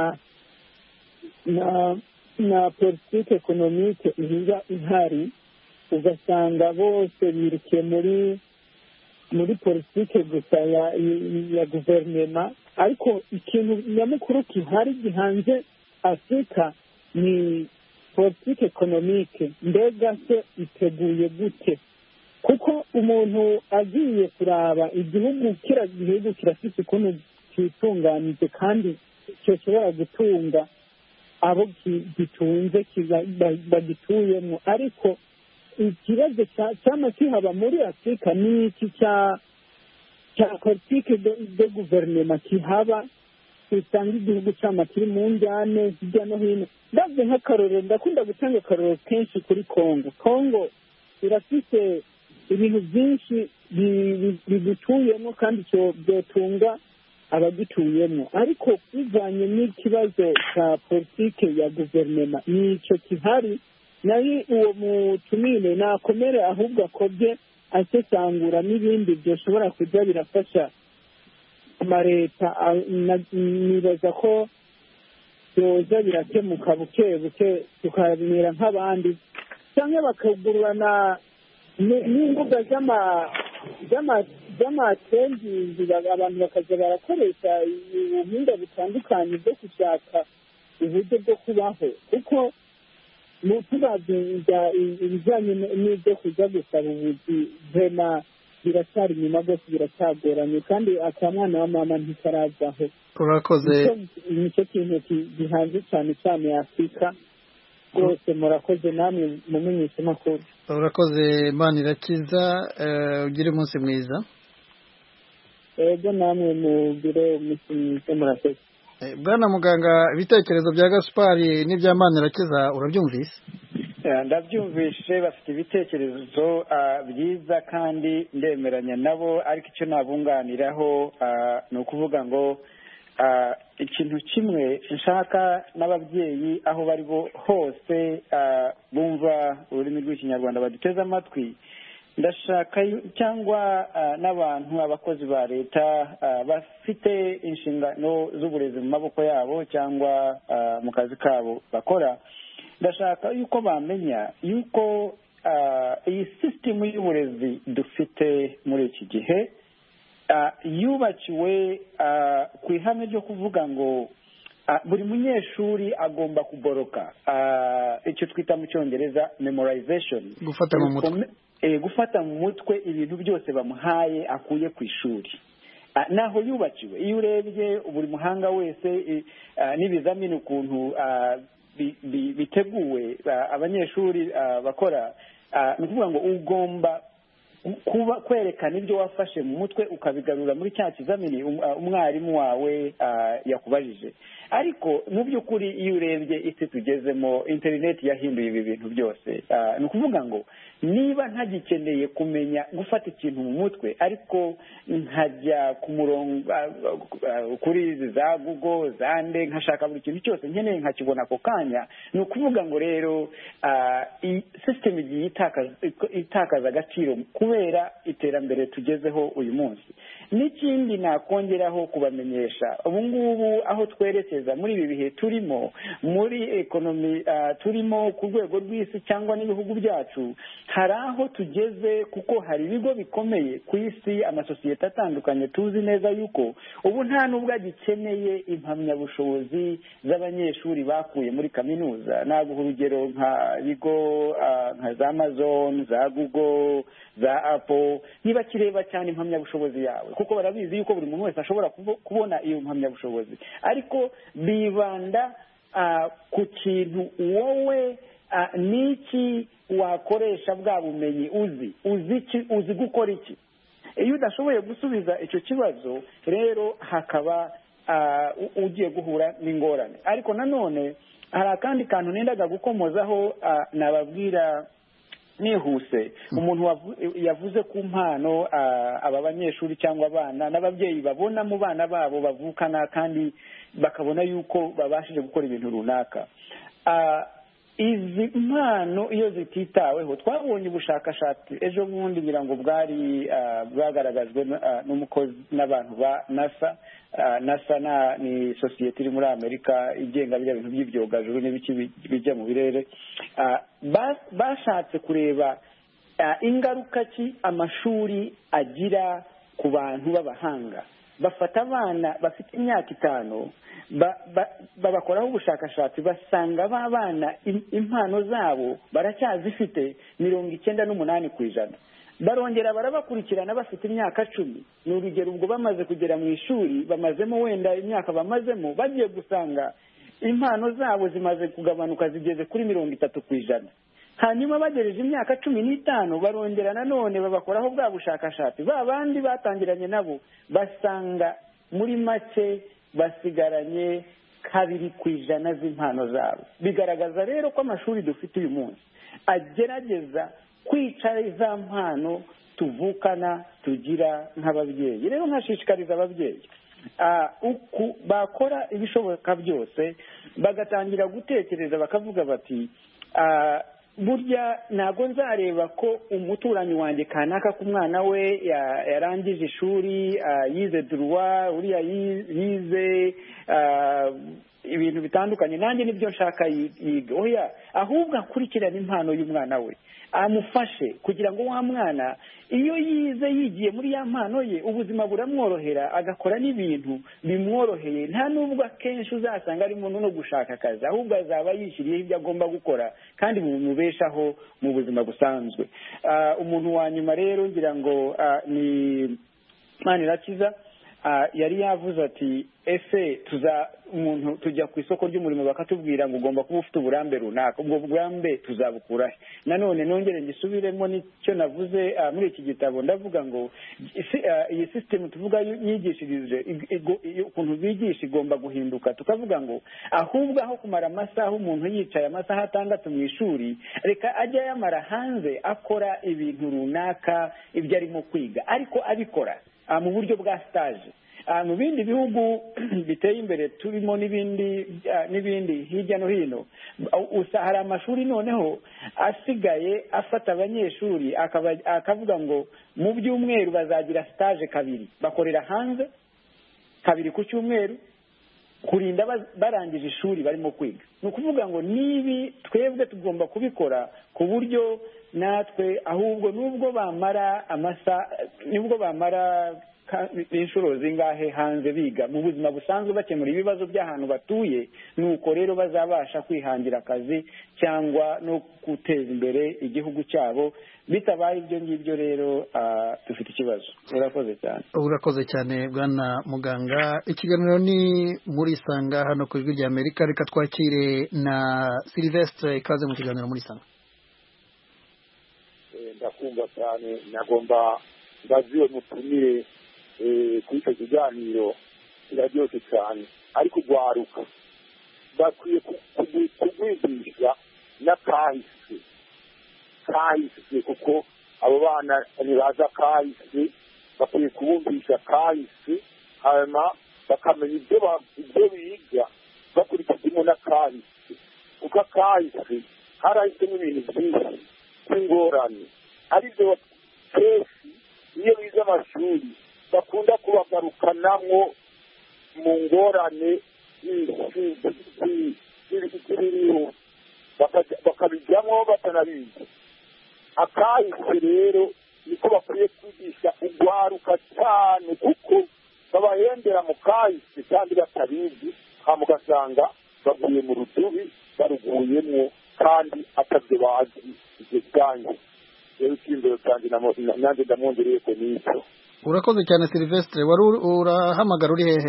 na na politike ekonomike iba ihari ugasanga bose birukiye muri muri politike gusa ya ya guverinoma ariko ikintu nyamukuru gihari gihanze Afurika ni politike ekonomike mbega se iteguye gute kuko umuntu agiye kuraba igihugu kira gihugu kirafite ukuntu kitunganije kandi gishobora gutunga abo gitunze bagituyemo ariko ikibazo cyama kihaba muri Afurika ni iki cya cya politike de guverinoma kihaba usanga igihugu cyama kiri mu njyane hirya no hino. Ndabyo nk'akarorero ndakunda gutanga akarorero kenshi kuri Kongo. Kongo irafite ibintu byinshi bigituyemo kandi byotunga abagituyemo ariko bivanye n'ikibazo cya politike ya guverinoma nicyo kihari nayo uwo mutumire nakomere ahubwo akobye asesangura n'ibindi byoshobora kujya birafasha amaleta nibaza ko byoza birakemuka buke buke tukamera nk'abandi cyangwa bakagurana n'imbuga z'amatengingi abantu bakaza barakoresha ubuhinga butandukanye bwo gushaka uburyo bwo kubaho kuko mu tubaza ibijyanye n'ibyo kujya gusaba ubuzi vena biracyari inyuma rwose biracyagoranye kandi akamwana wa mama ntikaravaho. urakoze nicyo kintu gihanze cyane cyane Afurika rwose. Murakoze namwe mumenyesha amakuru. urakoze Manirakiza, ugire umunsi mwiza. ego namwe mugire umunsi mwiza murakoze. Bwana muganga, ibitekerezo bya Gaspari n'ibya Manirakiza urabyumvise? ndabyumvishe, bafite ibitekerezo byiza kandi ndemeranya nabo, ariko icyo nabunganiraho ni ukuvuga ngo ikintu kimwe nshaka n'ababyeyi aho bari hose bumva ururimi rw'ikinyarwanda baduteze amatwi, ndashaka cyangwa n'abantu abakozi ba leta bafite inshingano z'uburezi mu maboko yabo cyangwa mu kazi kabo bakora, ndashaka yuko bamenya yuko iyi sisitemu y'uburezi dufite muri iki gihe yubakiwe ku ihame ryo kuvuga ngo buri munyeshuri agomba kuboroka, icyo twita mu cyongereza memorization, gufata mu mutwe gufata mu mutwe ibintu byose bamuhaye akuye ku ishuri. naho yubakiwe, iyo urebye buri muhanga wese n'ibizamini ukuntu biteguwe abanyeshuri bakora, ni ukuvuga ngo ugomba kuba kwerekana ibyo wafashe mu mutwe ukabigarura muri cya kizamini umwarimu wawe yakubajije. ariko mu by'ukuri iyo urebye isi tugezemo, interineti yahinduye ibi bintu byose. ni ukuvuga ngo niba ntagikeneye kumenya gufata ikintu mu mutwe, ariko nkajya ku murongo kuri za Google zande nkashaka buri kintu cyose nkeneye nkakibona ako kanya, ni ukuvuga ngo rero sisitemu igiye itakaza agaciro kubera iterambere tugezeho uyu munsi. n'ikindi nakongeraho kubamenyesha, ubu ngubu aho twerekeza muri ibi bihe turimo, muri ekonomi turimo ku rwego rw'isi cyangwa n'ibihugu byacu, hari aho tugeze kuko hari ibigo bikomeye ku isi, amasosiyete atandukanye tuzi neza yuko ubu nta n'ubwo agikeneye impamyabushobozi z'abanyeshuri bakuye muri kaminuza. naguha urugero nka bigo nka za Amazon, za Google, za Apple, niba kireba cyane impamyabushobozi yawe kuko barabizi yuko buri muntu wese ashobora kubona iyo mpamyabushobozi, ariko bibanda ku kintu wowe n'iki wakoresha bwa bumenyi uzi uzi uzi gukora iki. iyo udashoboye gusubiza icyo kibazo rero hakaba ugiye guhura n'ingorane. ariko nanone hari akandi kantu nendaga gukomozaho nababwira nihuse. umuntu yavuze ku mpano aba banyeshuri cyangwa abana n'ababyeyi babona mu bana babo bavukana kandi bakabona yuko babashije gukora ibintu runaka. izi mpano iyo zititaweho, twabonye ubushakashatsi ejo bundi ngira ngo bwari bwagaragajwe n'umukozi n'abantu ba NASA. NASA ni sosiyete iri muri Amerika igenga biriya bintu by'ibyogajuru n'ibiki bijya mu birere. bashatse kureba ingaruka ki amashuri agira ku bantu b'abahanga. bafata abana bafite imyaka itanu babakoraho ubushakashatsi, basanga ba bana impano zabo baracyazifite mirongo icyenda n'umunani ku ijana. barongera barabakurikirana bafite imyaka cumi. ni urugero ubwo bamaze kugera mu ishuri, bamazemo wenda imyaka bamazemo, bagiye gusanga impano zabo zimaze kugabanuka zigeze kuri mirongo itatu ku ijana. hanyuma bagereje imyaka cumi n'itanu barongera nanone babakoraho bwa bushakashatsi, ba bandi batangiranye nabo basanga muri make basigaranye kabiri ku ijana z'impano zabo. bigaragaza rero ko amashuri dufite uyu munsi agerageza kwica za mpano tuvukana tugira nk'ababyeyi. rero nkashishikariza ababyeyi uku bakora ibishoboka byose bagatangira gutekereza bakavuga bati burya ntabwo nzareba ko umuturanyi wanjye kanaka ku mwana we yarangije ishuri yize duruwa, uriya yize ibintu bitandukanye nanjye nibyo nshaka yiga oya ahubwo akurikirana impano y'umwana we amufashe kugira ngo wa mwana iyo yize yigiye muri ya mpano ye ubuzima buramworohera agakora n'ibintu bimworoheye nta nubwo akenshi uzasanga ari umuntu no gushaka akazi ahubwo azaba yishyiriyeho ibyo agomba gukora kandi bimubeshaho mu buzima busanzwe umuntu wa nyuma rero ngira ngo ni Manirakiza yari yavuze ati ese tuza umuntu tujya ku isoko ry'umurimo bakatubwira ngo ugomba kuba ufite uburambe runaka ubwo burambe tuzabukura nanone nongere ngisubiremo nicyo navuze muri iki gitabo ndavuga ngo iyi system tuvuga yigishirije ukuntu bigisha igomba guhinduka tukavuga ngo ahubwo aho kumara amasaha umuntu yicaye amasaha atandatu mu ishuri reka ajya yamara hanze akora ibintu runaka ibyo arimo kwiga ariko abikora mu buryo bwa stage mu bindi bihugu biteye imbere turimo n'ibindi n'ibindi hirya no hino hari amashuri noneho asigaye afata abanyeshuri akavuga ngo mu byumweru bazagira stage kabiri bakorera hanze kabiri ku cyumweru kurinda barangije ishuri barimo kwiga ni ukuvuga ngo nibi twebwe tugomba kubikora ku buryo natwe ahubwo nubwo bamara amasa nubwo bamara inshuro zingahe hanze biga mu buzima busanzwe bakemura ibibazo by'ahantu batuye nuko rero bazabasha kwihangira akazi cyangwa no guteza imbere igihugu cyabo bitabaye ibyo ngibyo rero dufite ikibazo urakoze cyane urakoze cyane bwana muganga ikiganiro ni muri Sanga hano ku ijwi rya Amerika reka twakire na Sylvestre ikaze mu kiganiro muri Sanga ndakumva cyane nagomba ndaziwe mutumire kuri icyo kiganiro kiraryoshye cyane ariko ugwaruka bakwiye kugwigisha n'akahise kahise kuko abo bana ntibaza kahise bakwiye kubumvisha kahise hanyuma bakamenya ibyo biga bakurikijemo n'akahise kuko akahise harahisemo ibintu byinshi by'ingorane aribyo kenshi iyo bize amashuri bakunda kubagarukanamo mu ngorane z'ibiriho bakabijyamo batanabizi akahise rero niko bakwiye kwigisha ugwaruka cyane kuko babahendera mu kahise kandi batabizi hama ugasanga baguye mu rudubi baruguyemo kandi atabyo bazi ibyo byanjye rero icyizere cyanjye nanjye ndamwongereye ko n'icyo urakoze cyane Sylvestre wari urahamagara uri hehe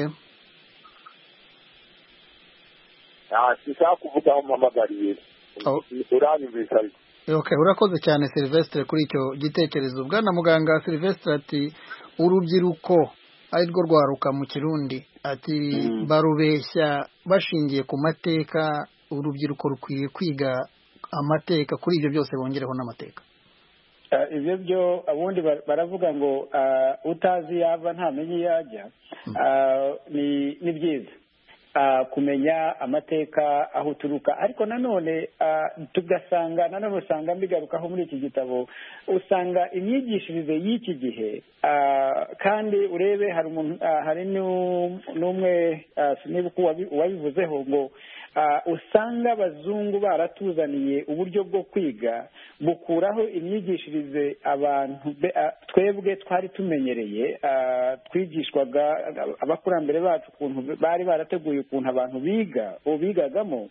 sinshaka kuvuga aho mpamagariye uranyumvise ariko okay urakoze cyane Sylvestre kuri icyo gitekerezo bwana muganga Sylvestre ati urubyiruko ari rwo rwaruka mu Kirundi ati barubeshya bashingiye ku mateka urubyiruko rukwiye kwiga amateka kuri ibyo byose bongereho n'amateka ibyo byo abundi baravuga ngo utazi yava ntamenye yajya ni byiza kumenya amateka aho uturuka ariko nanone tugasanga nanone usanga mbigarukaho muri iki gitabo usanga imyigishirize y'iki gihe kandi urebe hari umuntu hari n'umwe sinibuka uwabivuzeho ngo usanga abazungu baratuzaniye uburyo bwo kwiga bukuraho imyigishirize abantu twebwe twari tumenyereye twigishwaga abakurambere bacu ukuntu bari barateguye ukuntu abantu biga ubu bigagamo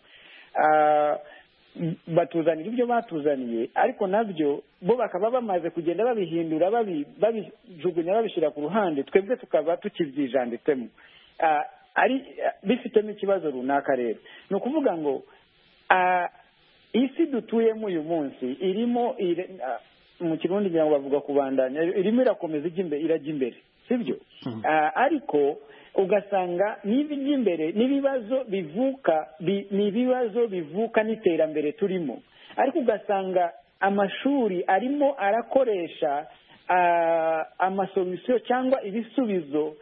batuzanira ibyo batuzaniye ariko nabyo bo bakaba bamaze kugenda babihindura babijugunya babishyira ku ruhande twebwe tukaba tukibyijanditsemo ari bifitemo ikibazo runaka rero ni ukuvuga ngo isi dutuyemo uyu munsi irimo mu kirundi ngira ngo bavuga kubandanya irimo irakomeza irajya imbere sibyo ariko ugasanga n'ibijya imbere n'ibibazo bivuka ni ibibazo bivuka n'iterambere turimo ariko ugasanga amashuri arimo arakoresha amasolusiyo cyangwa ibisubizo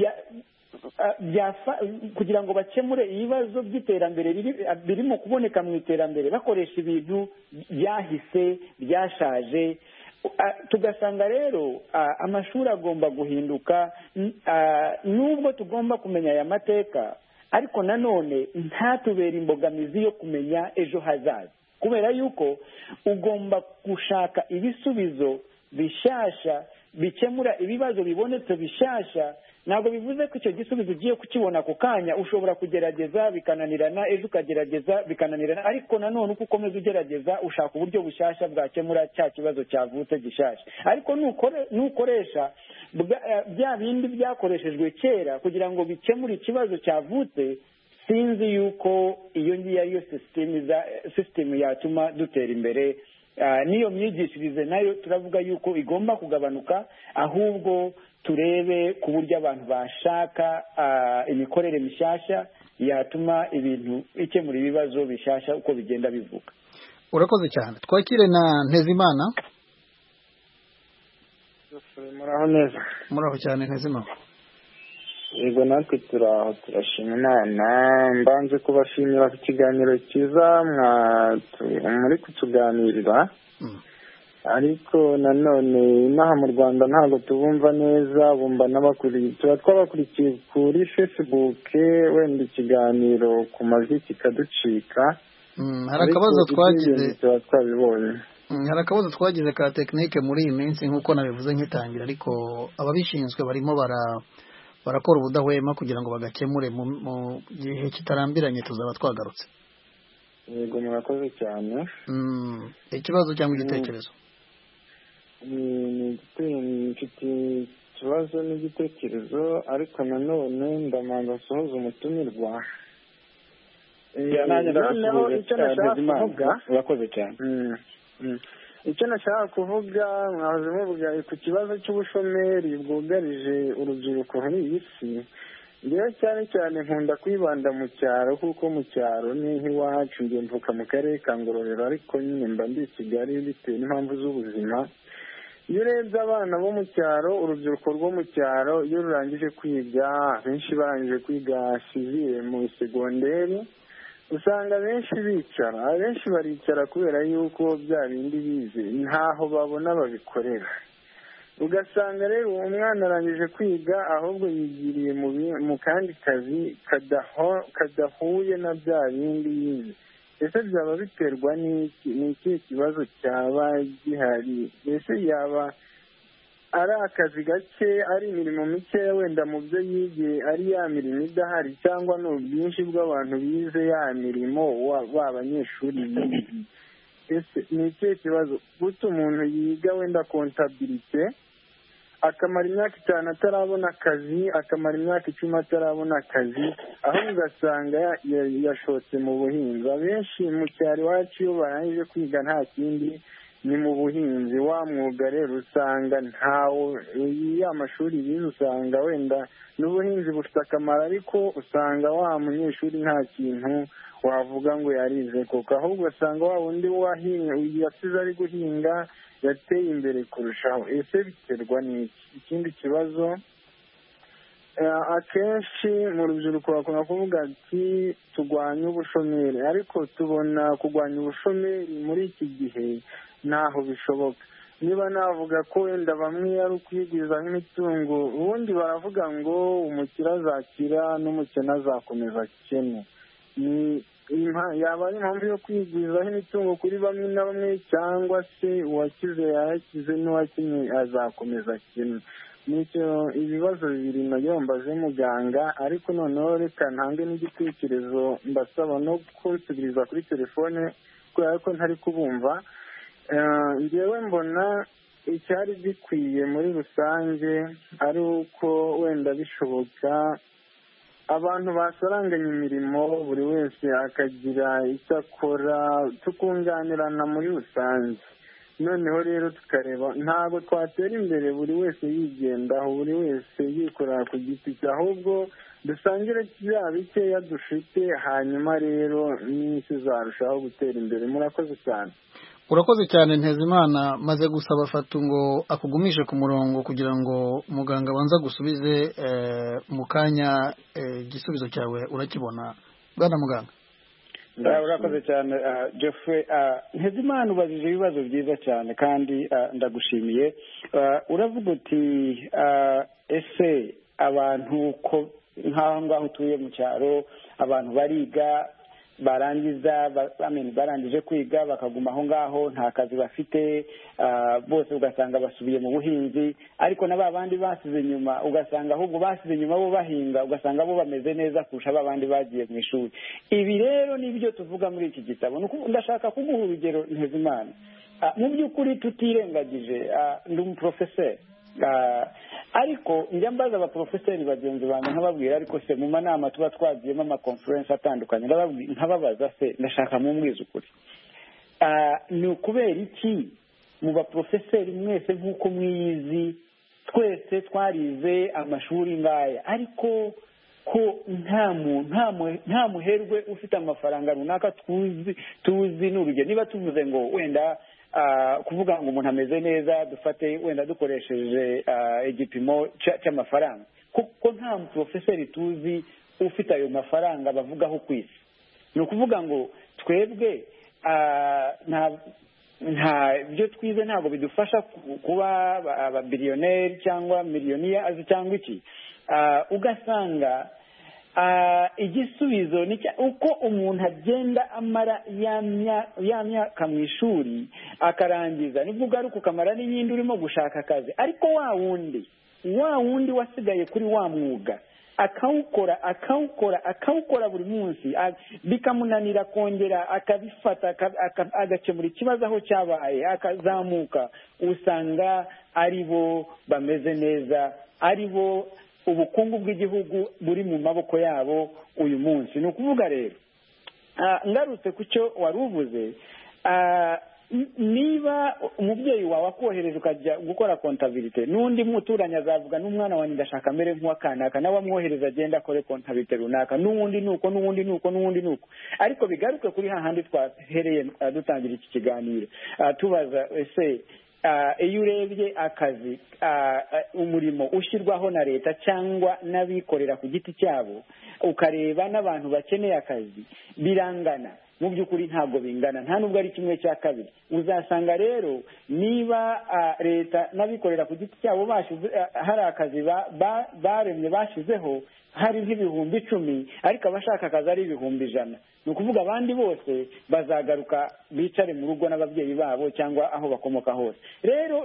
kugira ngo bakemure ibibazo by'iterambere birimo kuboneka mu iterambere bakoresha ibintu byahise byashaje tugasanga rero amashuri agomba guhinduka nubwo tugomba kumenya aya mateka ariko nanone ntatubere imbogamizi yo kumenya ejo hazaza, kubera yuko ugomba gushaka ibisubizo bishasha bikemura ibibazo bibonetse bishasha. Ntabwo bivuze ko icyo gisubizo ugiye kukibona ku kanya, ushobora kugerageza bikananirana, ejo ukagerageza bikananirana, ariko nanone uko ukomeza ugerageza ushaka uburyo bushasha bwakemura cya kibazo cyavutse gishasha. Ariko nukoresha bya bindi byakoreshejwe kera kugira ngo bikemure ikibazo cyavutse, sinzi yuko iyo ngiyo ariyo sisitemu yatuma dutera imbere. N'iyo myigishirize nayo turavuga yuko igomba kugabanuka, ahubwo turebe ku buryo abantu bashaka imikorere mishyashya yatuma ibintu ikemura ibibazo bishyashya uko bigenda bivuga. Urakoze cyane. Twakire na Ntezimana. Muraho neza. Muraho cyane Ntezimana. Yego, natwe turaho turashima Imana. Mbanze kubashimira ku kiganiro cyiza muri kutuganirira, ariko nanone inaha mu Rwanda ntabwo tubumva neza, bumva n'abakurikiye, tuba twabakurikiye kuri Facebook, wenda ikiganiro ku majwi kikaducika. Hari akabazo twagize, tuba twabibonye. Hari akabazo twagize ka tekinike muri iyi minsi nk'uko nabivuze nkitangira, ariko ababishinzwe barimo bara barakora ubudahwema kugira ngo bagakemure mu gihe kitarambiranye tuzaba twagarutse. Yego, murakoze cyane. Ikibazo cyangwa igitekerezo? Ni mfite ikibazo n'igitekerezo, ariko nanone ndamanza nsohoza umutumirwa. Noneho icyo nashaka kuvuga, urakoze cyane. Icyo nashaka kuvuga, mwahoze muvuga ku kibazo cy'ubushomeri bwugarije urubyiruko muri iyi si. Rero cyane cyane nkunda kwibanda mu cyaro, kuko mu cyaro ni nk'iwacu, njye mvuka mu karere ka Ngororero, ariko nyine mba ndi i Kigali bitewe n'impamvu z'ubuzima. Iyo urebye abana bo mu cyaro, urubyiruko rwo mu cyaro iyo rurangije kwiga, benshi barangije kwiga sivire mu segonderi, usanga benshi bicara, abenshi baricara kubera yuko bya bindi bize ntaho babona babikorera. Ugasanga rero uwo mwana arangije kwiga, ahubwo yigiriye mu kandi kazi kadahuye na bya bindi yize. Ese byaba biterwa n'iki? Ni ikihe kibazo cyaba gihari? Ese yaba ari akazi gake, ari imirimo mikeya wenda mu byo yigiye, ari ya mirimo idahari, cyangwa ni ubwinshi bw'abantu bize ya mirimo b'abanyeshuri bize? Ese ni ikihe kibazo? Guta umuntu yiga wenda kontabilite akamara imyaka itanu atarabona akazi, akamara imyaka icumi atarabona akazi, aho ugasanga yashotse mu buhinzi. Abenshi mu cyaro iwacu iyo barangije kwiga nta kindi ni mu buhinzi. Wa mwuga rero usanga ntawo, ya mashuri bize usanga wenda n'ubuhinzi bufite akamaro, ariko usanga wa munyeshuri nta kintu wavuga ngo yarize koko, ahubwo usanga wa wundi yasize ari guhinga yateye imbere kurushaho. Ese biterwa n'iki? Ikindi kibazo, akenshi mu rubyiruko bakunda kuvuga ati turwanye ubushomeri, ariko tubona kurwanya ubushomeri muri iki gihe ntaho bishoboka. Niba navuga ko wenda bamwe ari ukwigwiza nk'imitungo, ubundi baravuga ngo umukire azakira n'umukene azakomeza akene. Yaba ari impamvu yo kwigwizaho imitungo kuri bamwe na bamwe, cyangwa se uwakize yarakize n'uwakenye azakomeza akene? Nicyo ibibazo bibiri nayo mbaze muganga, ariko noneho reka ntange n'igitekerezo, mbasaba no kunsubiriza kuri telefone kubera ko ntari kubumva. Njyewe mbona icyari gikwiye muri rusange ari uko wenda bishoboka abantu basaranganya imirimo, buri wese akagira icyo akora, tukunganirana muri rusange. Noneho rero tukareba, ntabwo twatera imbere buri wese yigendaho, buri wese yikorera ku giti cye, ahubwo dusangire bya bikeya dufite, hanyuma rero n'isi zarushaho gutera imbere. Murakoze cyane. Urakoze cyane Ntezimana. Maze gusaba Fatu ngo akugumishe ku murongo kugira ngo muganga abanza gusubize mu kanya. Igisubizo cyawe urakibona bwana muganga? Urakoze cyane Geoffrey. Ntezimana ubajije ibibazo byiza cyane kandi ndagushimiye. Uravuga uti ese abantu ko nk'aho ngaho utuye mu cyaro abantu bariga barangiza barangije kwiga bakaguma aho ngaho nta kazi bafite, bose ugasanga basubiye mu buhinzi, ariko na ba bandi basize inyuma ugasanga ahubwo basize inyuma bo bahinga, ugasanga bo bameze neza kurusha ba bandi bagiye mu ishuri. Ibi rero nibyo tuvuga muri iki gitabo. Ndashaka kuguha urugero Ntezimana. Mu by'ukuri tutirengagije, ndi umuprofeseri ariko njya mbaza abaprofeseri bagenzi banjye nkababwira, ariko se mu manama tuba twagiyemo amakonferensi atandukanye nkababaza se ndashaka mumbwiza ukuri, ni ukubera iki mu baprofeseri mwese nk'uko mwiyizi twese twarize amashuri ngaya, ariko ko nta nta muherwe ufite amafaranga runaka tuzi tuzi n'urugero niba tuvuze ngo wenda kuvuga ngo umuntu ameze neza dufate wenda dukoresheje igipimo cy'amafaranga, kuko nta muprofeseri tuzi ufite ayo mafaranga bavugaho ku isi. Ni ukuvuga ngo twebwe nta byo twize ntabwo bidufasha kuba ababiliyoneri cyangwa miliyoniya cyangwa iki, ugasanga igisubizo ni uko umuntu agenda amara ya myaka mu ishuri akarangiza, nibwo ugaruka ukamara n'iyindi urimo gushaka akazi, ariko wa wundi wa wundi wasigaye kuri wa mwuga akawukora akawukora akawukora buri munsi bikamunanira kongera akabifata agakemura ikibazo aho cyabaye akazamuka, usanga ari bo bameze neza, ari bo ubukungu bw'igihugu buri mu maboko yabo uyu munsi. Ni ukuvuga rero ngarutse ku cyo wari uvuze, niba umubyeyi wawe akohereje ukajya gukora kontabilite, n'undi muturanyi azavuga n'umwana wanjye ndashaka amere nk'uwakanaka, nawe amwohereza agenda akore kontabilite runaka, n'uwundi nuko n'uwundi nuko n'uwundi nuko. Ariko bigaruke kuri hahandi twahereye dutangira iki kiganiro tubaza ese iyo urebye akazi umurimo ushyirwaho na leta cyangwa n'abikorera ku giti cyabo, ukareba n'abantu bakeneye akazi birangana, mu by'ukuri ntabwo bingana, nta nubwo ari kimwe cya kabiri. Uzasanga rero niba leta n'abikorera ku giti cyabo hari akazi baremye bashyizeho hari nk'ibihumbi icumi, ariko abashaka akazi ari ibihumbi ijana. Ni ukuvuga abandi bose bazagaruka bicare mu rugo n'ababyeyi babo cyangwa aho bakomoka hose. Rero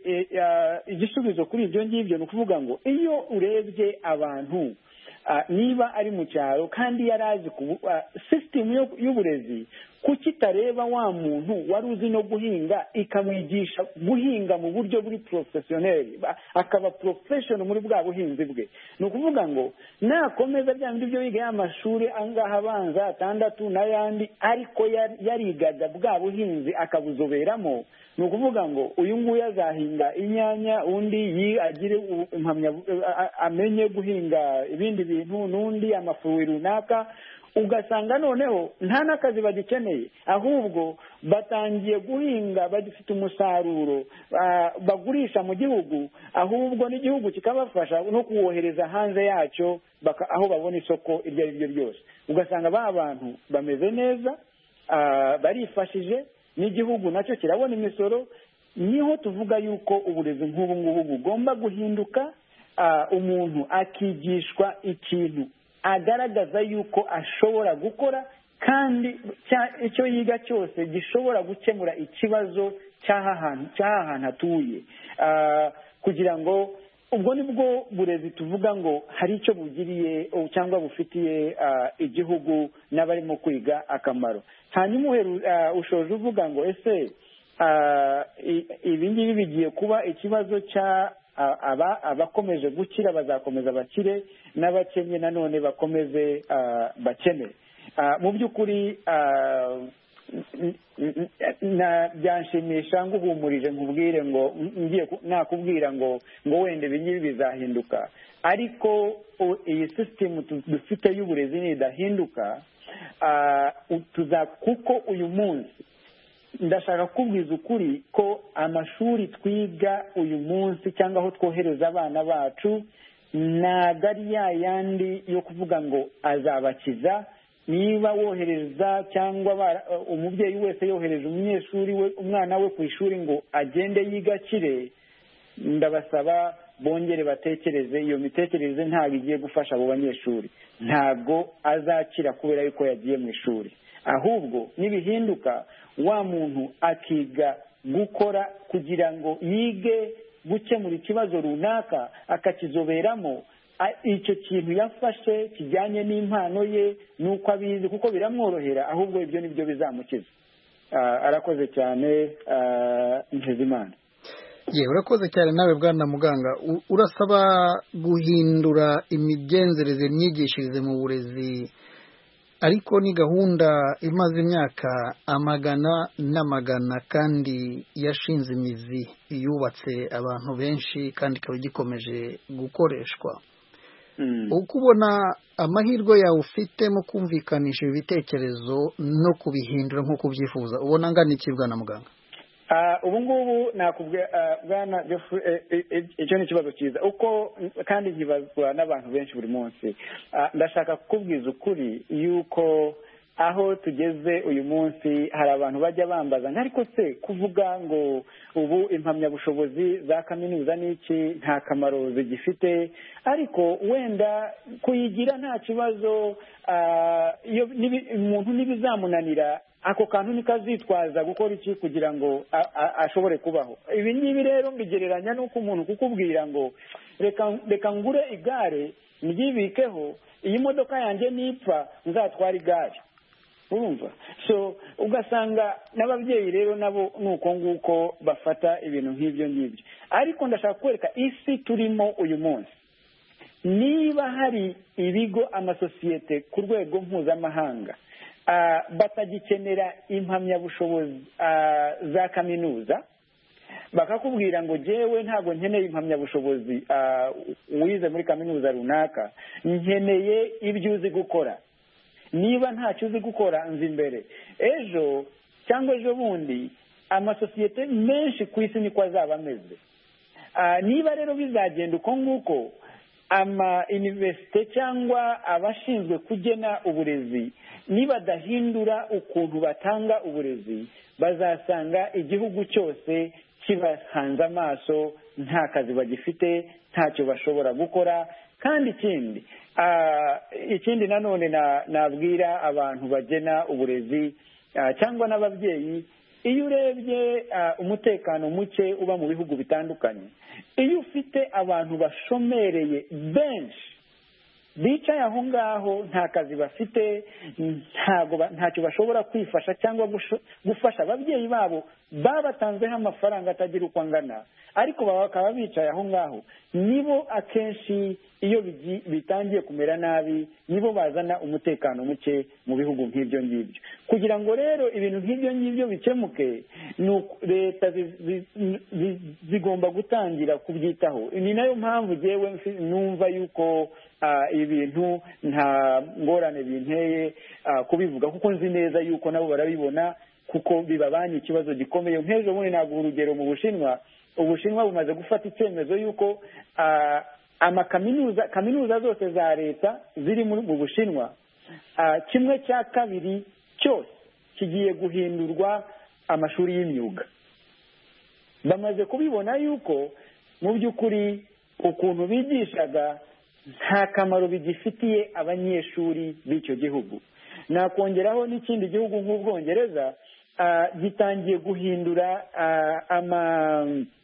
igisubizo kuri ibyo ngibyo ni ukuvuga ngo iyo urebye abantu niba ari mu cyaro kandi yari azi sisitemu y'uburezi, kuki itareba wa muntu wari uzi no guhinga ikamwigisha guhinga mu buryo buri porofesiyoneri, akaba porofeshono muri bwa buhinzi bwe? Ni ukuvuga ngo nakomeza bya bindi byo yiga y'amashuri angaha abanza atandatu n'ayandi, ariko yarigaga bwa buhinzi akabuzoberamo, ni ukuvuga ngo uyu nguyu azahinga inyanya, undi agire impamya amenye guhinga ibindi bintu, n'undi amafuwi runaka. Ugasanga noneho nta n'akazi bagikeneye, ahubwo batangiye guhinga bagifite umusaruro bagurisha mu gihugu, ahubwo n'igihugu kikabafasha no kuwohereza hanze yacyo aho babona isoko iryo ari ryo ryose. Ugasanga ba bantu bameze neza, barifashije, n'igihugu nacyo kirabona imisoro. Niho tuvuga yuko uburezi nk'ubu ngubu bugomba guhinduka, umuntu akigishwa ikintu agaragaza yuko ashobora gukora, kandi icyo yiga cyose gishobora gukemura ikibazo cy'aha hantu atuye, kugira ngo ubwo nibwo burezi tuvuga ngo hari icyo bugiriye cyangwa bufitiye igihugu n'abarimo kwiga akamaro. Hanyuma ushoje uvuga ngo ese ibi ngibi bigiye kuba ikibazo cya aba abakomeje gukira bazakomeza bakire, n'abakennye nanone bakomeze bakene. Mu by'ukuri byanshimisha nguhumurije nkubwire ngo ngiye nakubwira ngo ngo wenda ibi ngibi bizahinduka, ariko iyi sisitemu dufite y'uburezi nidahinduka, kuko uyu munsi ndashaka kubwiza ukuri ko amashuri twiga uyu munsi cyangwa aho twohereza abana bacu ntabwo ari ya yandi yo kuvuga ngo azabakiza. Niba wohereza cyangwa umubyeyi wese yohereje umunyeshuri we umwana we ku ishuri ngo agende yigakire, ndabasaba bongere batekereze. Iyo mitekerereze ntabwo igiye gufasha abo banyeshuri, ntabwo azakira kubera yuko yagiye mu ishuri, ahubwo nibihinduka wa muntu akiga gukora kugira ngo yige gukemura ikibazo runaka akakizoberamo, icyo kintu yafashe kijyanye n'impano ye nuko abizi kuko biramworohera, ahubwo ibyo nibyo bizamukiza. Arakoze cyane Ntezimana. Ye urakoze cyane nawe bwana muganga. Urasaba guhindura imigenzereze imyigishirize mu burezi, ariko ni gahunda imaze imyaka amagana n'amagana kandi yashinze imizi, yubatse abantu benshi kandi ikaba igikomeje gukoreshwa. Uko ubona amahirwe yawe ufite mu kumvikanisha ibitekerezo no kubihindura nk'uko ubyifuza, ubona angana iki bwana muganga? Ubu ngubu nakubwira bwana icyo ni ikibazo cyiza uko kandi nkibazwa n'abantu benshi buri munsi. Ndashaka kukubwiza ukuri yuko aho tugeze uyu munsi hari abantu bajya bambaza ariko se kuvuga ngo ubu impamyabushobozi za kaminuza n'iki nta kamaro zigifite, ariko wenda kuyigira nta kibazo, iyo umuntu ntibizamunanira ako kantu nikazitwaza gukora iki kugira ngo ashobore kubaho. Ibi ngibi rero mbigereranya n'uko umuntu kukubwira ngo reka reka ngure igare ndyibikeho, iyi modoka yanjye nipfa nzatwara igare. Urumva? So ugasanga n'ababyeyi rero nabo nuko nguko bafata ibintu nk'ibyo ngibyo. Ariko ndashaka kwereka isi turimo uyu munsi, niba hari ibigo amasosiyete ku rwego mpuzamahanga batagikenera impamyabushobozi za kaminuza, bakakubwira ngo jewe ntabwo nkeneye impamyabushobozi wize muri kaminuza runaka, nkeneye ibyo uzi gukora. Niba ntacyo uzi gukora nzi imbere, ejo cyangwa ejo bundi amasosiyete menshi ku isi niko azaba ameze. Niba rero bizagenda uko nguko, ama universite cyangwa abashinzwe kugena uburezi nibadahindura ukuntu batanga uburezi, bazasanga igihugu cyose kibahanze amaso, nta kazi bagifite, ntacyo bashobora gukora. Kandi ikindi ikindi nanone nabwira abantu bagena uburezi cyangwa n'ababyeyi, iyo urebye umutekano muke uba mu bihugu bitandukanye, iyo ufite abantu bashomereye benshi bicaye aho ngaho nta kazi bafite, ntacyo bashobora kwifasha cyangwa gufasha ababyeyi babo babatanzeho amafaranga atagira uko angana, ariko bakaba bicaye aho ngaho, nibo akenshi iyo bitangiye kumera nabi nibo bazana umutekano muke mu bihugu nk'ibyo ngibyo. Kugira ngo rero ibintu nk'ibyo ngibyo bikemuke, leta zigomba gutangira kubyitaho. Ni nayo mpamvu jewe numva yuko ibintu nta ngorane binteye kubivuga, kuko nzi neza yuko nabo barabibona, kuko bibabanye ikibazo gikomeye. Nk'ejo bundi naguha urugero mu Bushinwa. Ubushinwa bumaze gufata icyemezo yuko amakaminuza kaminuza zose za leta ziri mu Bushinwa, kimwe cya kabiri cyose kigiye guhindurwa amashuri y'imyuga. Bamaze kubibona yuko mu by'ukuri ukuntu bigishaga nta kamaro bigifitiye abanyeshuri b'icyo gihugu. Nakongeraho n'ikindi gihugu nk'Ubwongereza gitangiye guhindura ama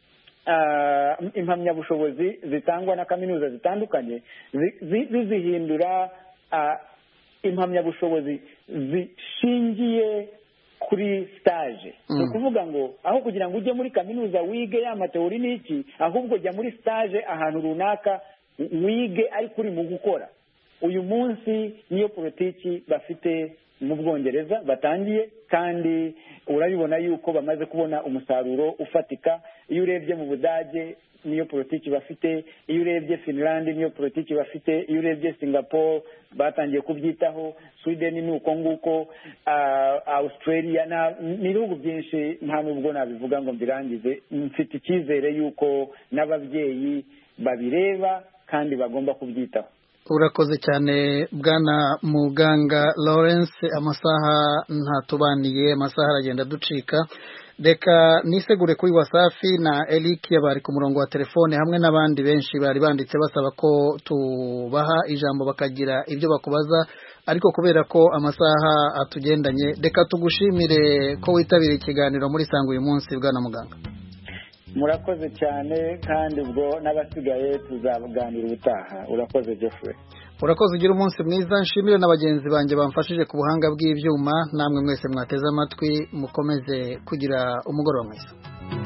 impamyabushobozi zitangwa na kaminuza zitandukanye, zizihindura impamyabushobozi zishingiye kuri stage. Ni ukuvuga ngo aho kugira ngo ujye muri kaminuza wige ya mateori n'iki, ahubwo jya muri stage ahantu runaka wige ariko uri mu gukora. Uyu munsi niyo politiki bafite mu Bwongereza batangiye, kandi urabibona yuko bamaze kubona umusaruro ufatika. Iyo urebye mu Budage niyo politiki bafite, iyo urebye Finland niyo politiki bafite, iyo urebye Singapore batangiye kubyitaho, Sweden ni uko nguko, Australia n'ibihugu byinshi nta nubwo nabivuga ngo mbirangize. Mfite icyizere yuko n'ababyeyi babireba kandi bagomba kubyitaho. urakoze cyane bwana muganga Lawrence, amasaha ntatubaniye, amasaha aragenda ducika. Reka nisegure kuri Wasafi na Eric bari ku murongo wa telefone hamwe n'abandi benshi bari banditse basaba ko tubaha ijambo bakagira ibyo bakubaza, ariko kubera ko amasaha atugendanye, reka tugushimire ko witabiriye ikiganiro muri Sanga uyu munsi bwana muganga. Murakoze cyane, kandi ubwo n'abasigaye tuzaganira ubutaha. Urakoze Geoffrey. Urakoze, ugira umunsi mwiza. Nshimire n'abagenzi banjye bamfashije ku buhanga bw'ibyuma, namwe mwese mwateze amatwi, mukomeze kugira umugoroba mwiza.